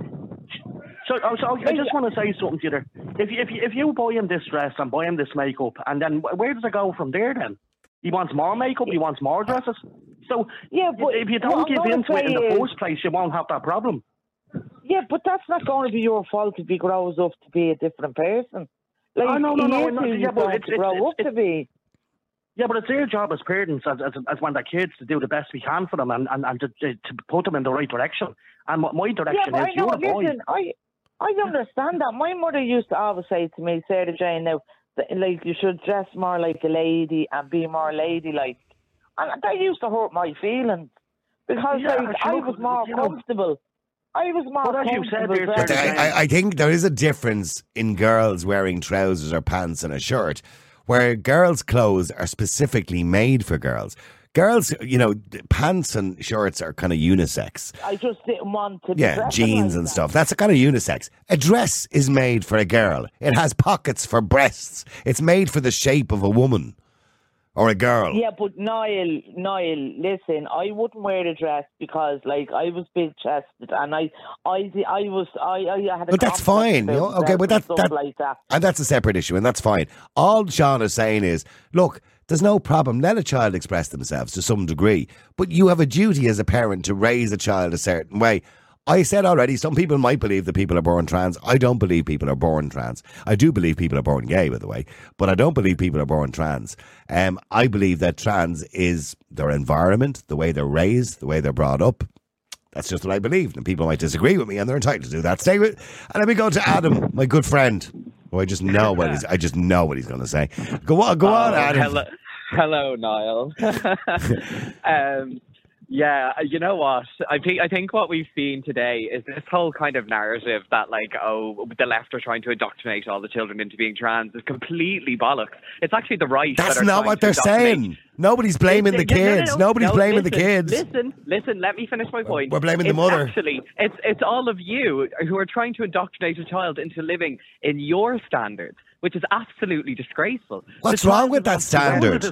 So I just want to say something to you there. If you buy him this dress and buy him this makeup, and then where does it go from there? Then he wants more makeup, he wants more dresses. So yeah, but if you don't give in to it in the first place, you won't have that problem. Yeah, but that's not going to be your fault if he grows up to be a different person. Like, no. Yeah, but it's grow up to be. Yeah, but it's their job as parents, as one of their kids, to do the best we can for them and to put them in the right direction. And my direction is, you're the boy. I understand that. My mother used to always say to me, Sarah Jane, now, like, you should dress more like a lady and be more ladylike. And that used to hurt my feelings. Because I was more comfortable. I was more comfortable. But I think there is a difference in girls wearing trousers or pants and a shirt, where girls' clothes are specifically made for girls. Girls, pants and shirts are kind of unisex. I just didn't want to. Yeah, jeans and stuff. That's a kind of unisex. A dress is made for a girl. It has pockets for breasts. It's made for the shape of a woman or a girl. Yeah, but Niall, listen, I wouldn't wear a dress because, like, I was big chested and I had a. But that's fine. Okay, but that's like that. And that's a separate issue, and that's fine. All Sean is saying is, look, there's no problem. Let a child express themselves to some degree, but you have a duty as a parent to raise a child a certain way. I said already, some people might believe that people are born trans. I don't believe people are born trans. I do believe people are born gay, by the way, but I don't believe people are born trans. I believe that trans is their environment, the way they're raised, the way they're brought up. That's just what I believe. And people might disagree with me, and they're entitled to do that. Stay with, and let me go to Adam, my good friend. Oh, I just know what he's going to say. Go on, Adam. Hello, Niall. Yeah, you know what? I think what we've seen today is this whole kind of narrative that, like, the left are trying to indoctrinate all the children into being trans is completely bollocks. It's actually the right. That's not what they're saying. Nobody's blaming the kids. Nobody's blaming the kids. Listen. Let me finish my point. We're blaming the mother. Actually, it's all of you who are trying to indoctrinate a child into living in your standards, which is absolutely disgraceful. What's wrong with that standard?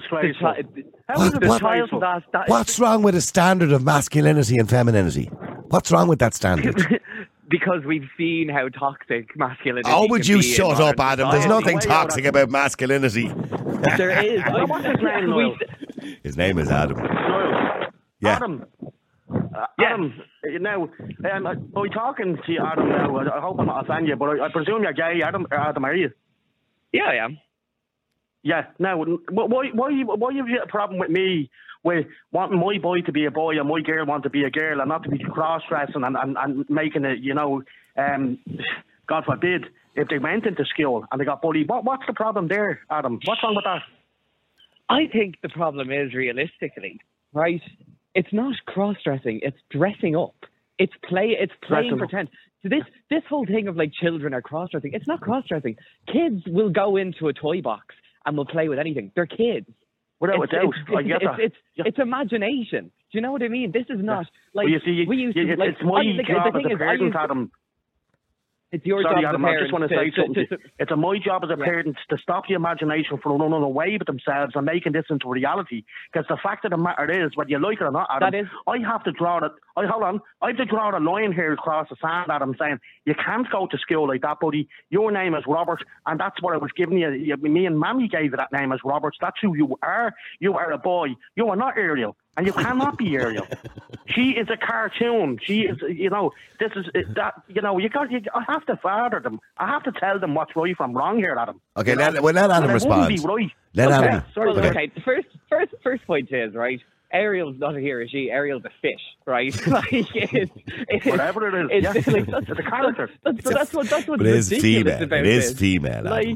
What's wrong with a standard of masculinity and femininity? What's wrong with that standard? Because we've seen how toxic masculinity is. Oh, would you shut up, Adam? Society. There's nothing toxic about masculinity. There is. His name is Adam. Yeah. Adam. Adam, now, I'm talking to you, Adam, now. I hope I'm not offending you, but I presume you're gay, Adam, are you? Yeah, I am. Yeah, now, why have you a problem with me with wanting my boy to be a boy and my girl want to be a girl and not to be cross-dressing and making it, God forbid, if they went into school and they got bullied, what's the problem there, Adam? What's wrong with that? I think the problem is, realistically, right, it's not cross-dressing, it's dressing up. It's playing pretend. So this whole thing of, like, children are cross-dressing, it's not cross-dressing. Kids will go into a toy box and will play with anything. They're kids. Without a doubt, I get that. It's imagination. Do you know what I mean? This is not like well, you see, we used to. It's my job as a parent, Adam. It's your Sorry, job Adam, as a I parent. just want to say something. It's my job as a parent to stop the imagination from running away with themselves and making this into reality. Because the fact of the matter is, whether you like it or not, Adam, I have to draw I have to draw the line here across the sand, Adam, saying you can't go to school like that, buddy. Your name is Robert, and that's what I was giving you. Me and Mammy gave you that name as Robert. That's who you are. You are a boy. You are not Ariel. And you cannot be Ariel. She is a cartoon. She is, this is that. I have to father them. I have to tell them what's right from wrong here, Adam. Okay, let Adam respond. Be right. Let okay. Adam. Well, okay. The first point is right. Ariel's not a he or she. Ariel's a fish, right? It's whatever it is. It's, yeah. like, it's a character. That's what's but it is ridiculous female. about It is this. female. Adam.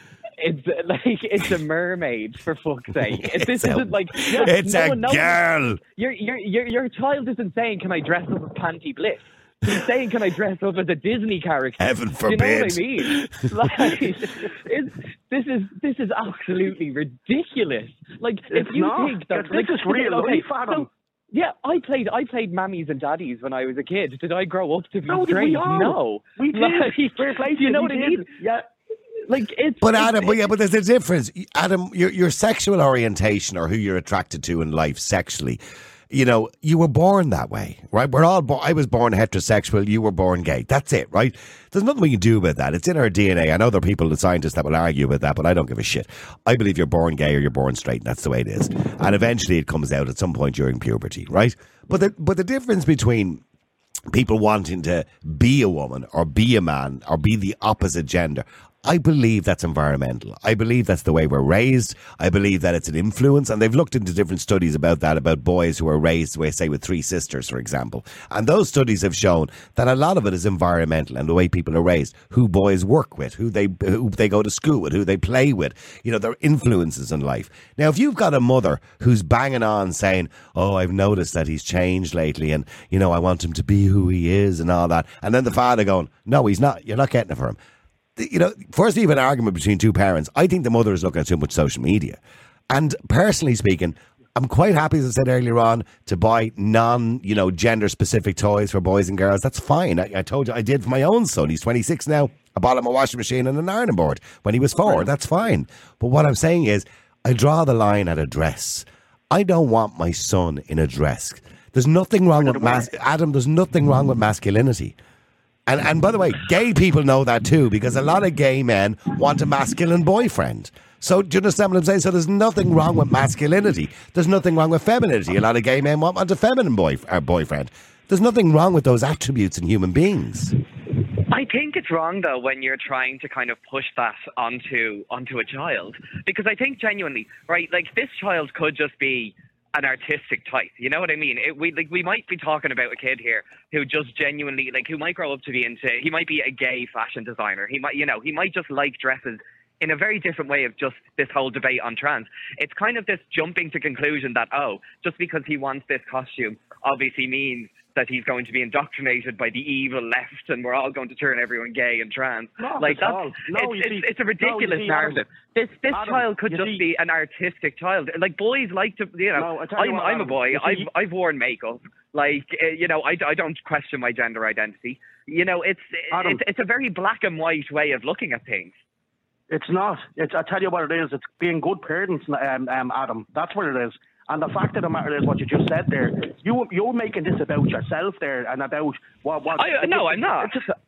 It's a mermaid, for fuck's sake. This isn't like it's a girl. Your child isn't saying, "Can I dress up as Panty Bliss?" He's saying, "Can I dress up as a Disney character?" Heaven You forbid. know what I mean? This is absolutely ridiculous. Like, if you think that this is real life, Adam. Yeah, I played mammies and daddies when I was a kid. Did I grow up to be We strange? all? No. We did. You know what I mean? Yeah. Like it's. But Adam, but there's a difference. Adam, your sexual orientation or who you're attracted to in life sexually, you were born that way, right? We're all I was born heterosexual, you were born gay. That's it, right? There's nothing we can do about that. It's in our DNA. I know there are people, the scientists, that will argue about that, but I don't give a shit. I believe you're born gay or you're born straight, and that's the way it is. And eventually it comes out at some point during puberty, right? But the difference between people wanting to be a woman or be a man or be the opposite gender, I believe that's environmental. I believe that's the way we're raised. I believe that it's an influence. And they've looked into different studies about that, about boys who are raised, say, with three sisters, for example. And those studies have shown that a lot of it is environmental and the way people are raised, who boys work with, who they go to school with, who they play with, their influences in life. Now, if you've got a mother who's banging on saying, oh, I've noticed that he's changed lately and, I want him to be who he is and all that. And then the father going, no, he's not. You're not getting it for him. First you have an argument between two parents. I think the mother is looking at too much social media. And personally speaking, I'm quite happy, as I said earlier on, to buy gender specific toys for boys and girls. That's fine. I told you I did for my own son. He's 26 now. I bought him a washing machine and an ironing board when he was 4. That's fine. But what I'm saying is, I draw the line at a dress. I don't want my son in a dress. There's nothing wrong with Adam. There's nothing wrong with masculinity. And by the way, gay people know that too, because a lot of gay men want a masculine boyfriend. So do you understand what I'm saying? So there's nothing wrong with masculinity. There's nothing wrong with femininity. A lot of gay men want a feminine boyfriend. There's nothing wrong with those attributes in human beings. I think it's wrong, though, when you're trying to kind of push that onto a child. Because I think genuinely, right, like this child could just be an artistic type, you know what I mean? We might be talking about a kid here who just genuinely, who might grow up to be he might be a gay fashion designer. He might just like dresses in a very different way of just this whole debate on trans. It's kind of this jumping to conclusion that, just because he wants this costume obviously means that he's going to be indoctrinated by the evil left and we're all going to turn everyone gay and trans. It's a ridiculous narrative. This child could just be an artistic child. Like, boys like to, I'm a boy. I've worn makeup. I don't question my gender identity. It's a very black and white way of looking at things. It's not. I tell you what it is. It's being good parents, Adam. That's what it is. And the fact of the matter is, what you just said there, you're making this about yourself there and about what. No, I'm not.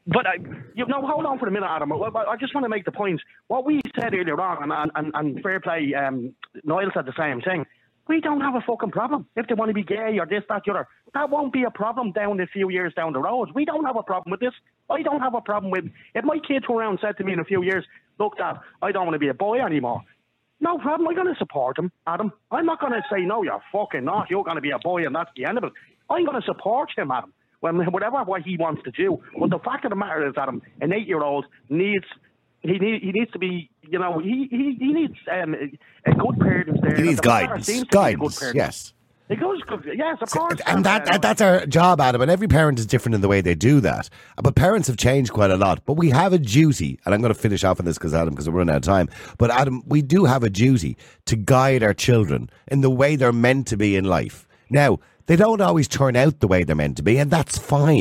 Hold on for a minute, Adam. I just want to make the point. What we said earlier on, and fair play, Niall said the same thing. We don't have a fucking problem if they want to be gay or this, that, the other. That won't be a problem down a few years down the road. We don't have a problem with this. I don't have a problem with if my kid turned around and said to me in a few years, look, Dad, I don't want to be a boy anymore. No problem. I'm going to support him, Adam. I'm not going to say, no, you're fucking not. You're going to be a boy and that's the end of it. I'm going to support him, Adam, whatever he wants to do. But the fact of the matter is, Adam, an 8-year-old needs to be, he needs a good parent there. He needs guidance. Yes. It goes, yes, of course. And that's our job, Adam. And every parent is different in the way they do that. But parents have changed quite a lot. But we have a duty, and I'm going to finish off on this because we're running out of time. But Adam, we do have a duty to guide our children in the way they're meant to be in life. Now, they don't always turn out the way they're meant to be, and that's fine.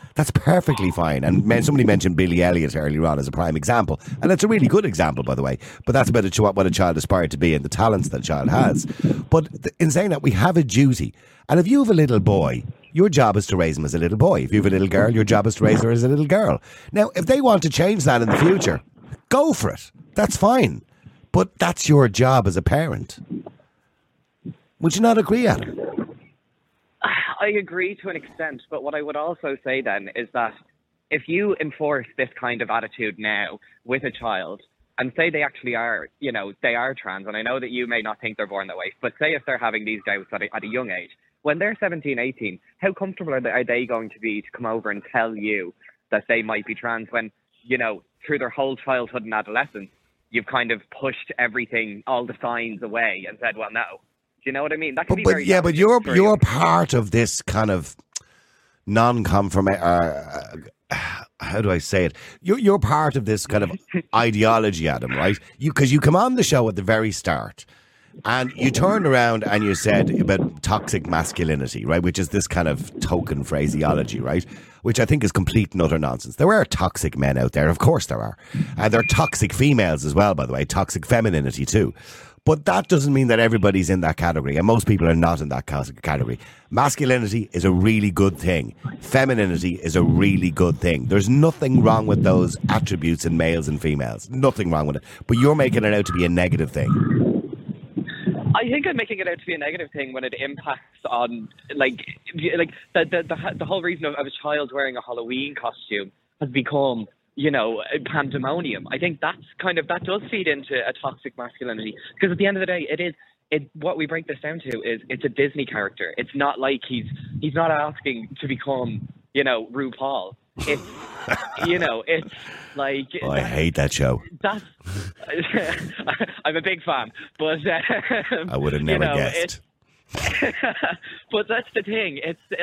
That's perfectly fine. And somebody mentioned Billy Elliot earlier on as a prime example. And it's a really good example, by the way. But that's about what a child aspired to be and the talents that a child has. But in saying that, we have a duty. And if you have a little boy, your job is to raise him as a little boy. If you have a little girl, your job is to raise her as a little girl. Now, if they want to change that in the future, go for it. That's fine. But that's your job as a parent. Would you not agree, Adam? I agree to an extent, but what I would also say then is that if you enforce this kind of attitude now with a child, and say they actually are, they are trans, and I know that you may not think they're born that way, but say if they're having these doubts at a young age, when they're 17, 18, how comfortable are they going to be to come over and tell you that they might be trans when, through their whole childhood and adolescence, you've kind of pushed everything, all the signs away and said, well, no. Do you know what I mean? That can be very but you're part of this kind of non-conformation. How do I say it? You're part of this kind of ideology, Adam, right? Because you come on the show at the very start, and you turned around and you said about toxic masculinity, right? Which is this kind of token phraseology, right? Which I think is complete and utter nonsense. There are toxic men out there, of course there are. And there are toxic females as well, by the way, toxic femininity too. But that doesn't mean that everybody's in that category, and most people are not in that category. Masculinity is a really good thing. Femininity is a really good thing. There's nothing wrong with those attributes in males and females. Nothing wrong with it. But you're making it out to be a negative thing. I think I'm making it out to be a negative thing when it impacts on, the whole reason of a child wearing a Halloween costume has become, pandemonium. I think that does feed into a toxic masculinity, because at the end of the day, what we break this down to is it's a Disney character. It's not like he's not asking to become, RuPaul. It's, it's like... Oh, I hate that show. That's... I'm a big fan, but... I would have never guessed. But that's the thing.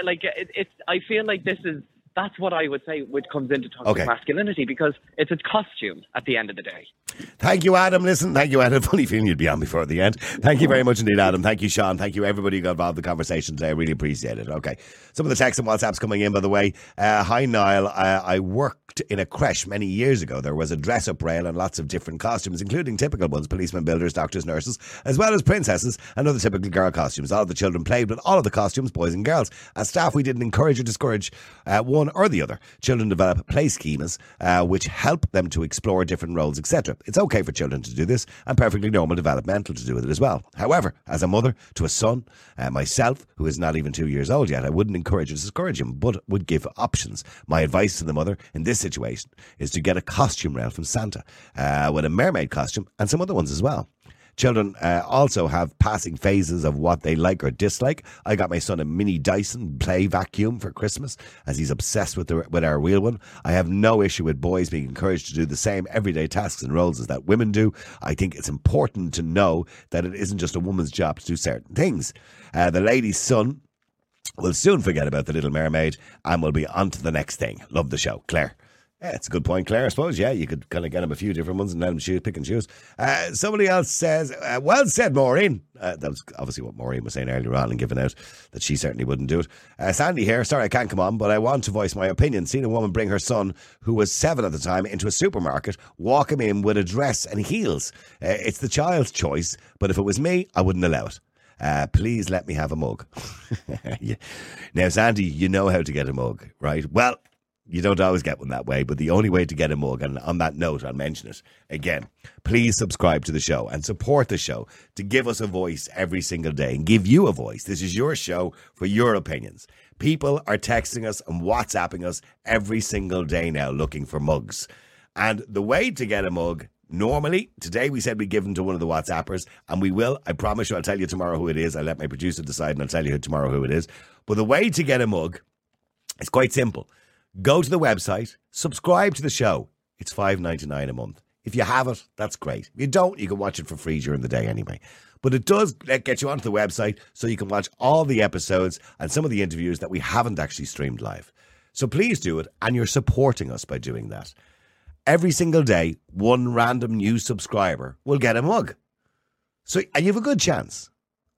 I feel like that's what I would say comes into toxic masculinity, because it's a costume at the end of the day. Thank you, Adam. Listen, thank you, Adam. Funny feeling you'd be on before the end. Thank you very much indeed, Adam. Thank you, Sean. Thank you, everybody who got involved in the conversation today. I really appreciate it. Okay. Some of the texts and WhatsApps coming in, by the way. Hi, Niall. I worked in a creche many years ago. There was a dress-up rail and lots of different costumes, including typical ones, policemen, builders, doctors, nurses, as well as princesses and other typical girl costumes. All of the children played with all of the costumes, boys and girls. As staff, we didn't encourage or discourage one or the other. Children develop play schemas, which help them to explore different roles, etc. It's okay for children to do this, and perfectly normal developmental to do with it as well. However, as a mother to a son, myself, who is not even 2 years old yet, I wouldn't encourage or discourage him, but would give options. My advice to the mother in this situation is to get a costume rail from Santa with a mermaid costume and some other ones as well. Children also have passing phases of what they like or dislike. I got my son a mini Dyson play vacuum for Christmas, as he's obsessed with our real one. I have no issue with boys being encouraged to do the same everyday tasks and roles as that women do. I think it's important to know that it isn't just a woman's job to do certain things. The lady's son will soon forget about the Little Mermaid and will be on to the next thing. Love the show. Claire. Yeah, it's a good point, Claire, I suppose. Yeah, you could kind of get him a few different ones and let him pick and choose. Somebody else says, well said, Maureen. That was obviously what Maureen was saying earlier on and giving out that she certainly wouldn't do it. Sandy here, sorry I can't come on, but I want to voice my opinion. Seen a woman bring her son, who was 7 at the time, into a supermarket, walk him in with a dress and heels. It's the child's choice, but if it was me, I wouldn't allow it. Please let me have a mug. Yeah. Now, Sandy, you know how to get a mug, right? Well, you don't always get one that way, but the only way to get a mug, and on that note, I'll mention it again, please subscribe to the show and support the show to give us a voice every single day and give you a voice. This is your show for your opinions. People are texting us and WhatsApping us every single day now looking for mugs. And the way to get a mug, normally, today we said we'd give them to one of the WhatsAppers, and we will. I promise you I'll tell you tomorrow who it is. I'll let my producer decide and I'll tell you tomorrow who it is. But the way to get a mug is quite simple. Go to the website, subscribe to the show. It's $5.99 a month. If you have it, that's great. If you don't, you can watch it for free during the day anyway. But it does get you onto the website so you can watch all the episodes and some of the interviews that we haven't actually streamed live. So please do it, and you're supporting us by doing that. Every single day, one random new subscriber will get a mug. So, and you have a good chance.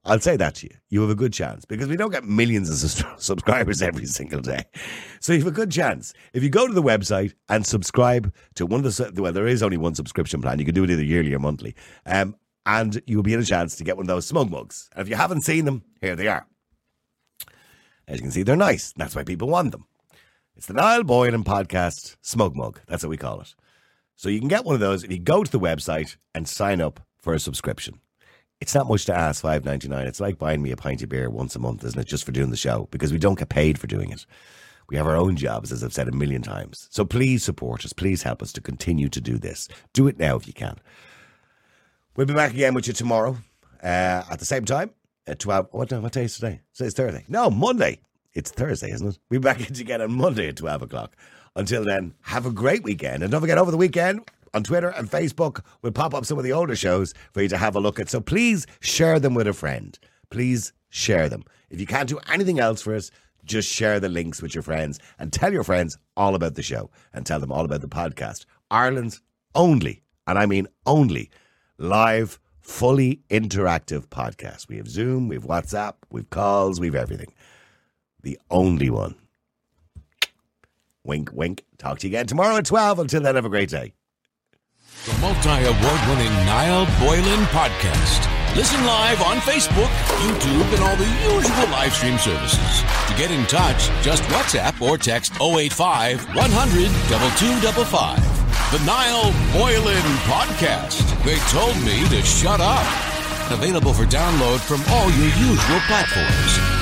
I'll say that to you. You have a good chance because we don't get millions of subscribers every single day. So you have a good chance. If you go to the website and subscribe to one of the, well, there is only one subscription plan. You can do it either yearly or monthly. And you'll be in a chance to get one of those smug mugs. And if you haven't seen them, here they are. As you can see, they're nice. That's why people want them. It's the Niall Boylan Podcast Smug Mug. That's what we call it. So you can get one of those if you go to the website and sign up for a subscription. It's not much to ask, $5.99. It's like buying me a pint of beer once a month, isn't it, just for doing the show? Because we don't get paid for doing it. We have our own jobs, as I've said a million times. So please support us. Please help us to continue to do this. Do it now if you can. We'll be back again with you tomorrow at the same time at 12. What day is today? It's Thursday. No, Monday. It's Thursday, isn't it? We'll be back again on Monday at 12 o'clock. Until then, have a great weekend. And don't forget, over the weekend, on Twitter and Facebook, we'll pop up some of the older shows for you to have a look at. So please share them with a friend. Please share them. If you can't do anything else for us, just share the links with your friends and tell your friends all about the show and tell them all about the podcast. Ireland's only, and I mean only, live, fully interactive podcast. We have Zoom, we have WhatsApp, we have calls, we have everything. The only one. Wink, wink. Talk to you again tomorrow at 12. Until then, have a great day. The multi-award-winning Niall Boylan Podcast. Listen live on Facebook, YouTube, and all the usual live stream services. To get in touch, just WhatsApp or text 085 100 2255. The Niall Boylan Podcast. They told me to shut up. Available for download from all your usual platforms.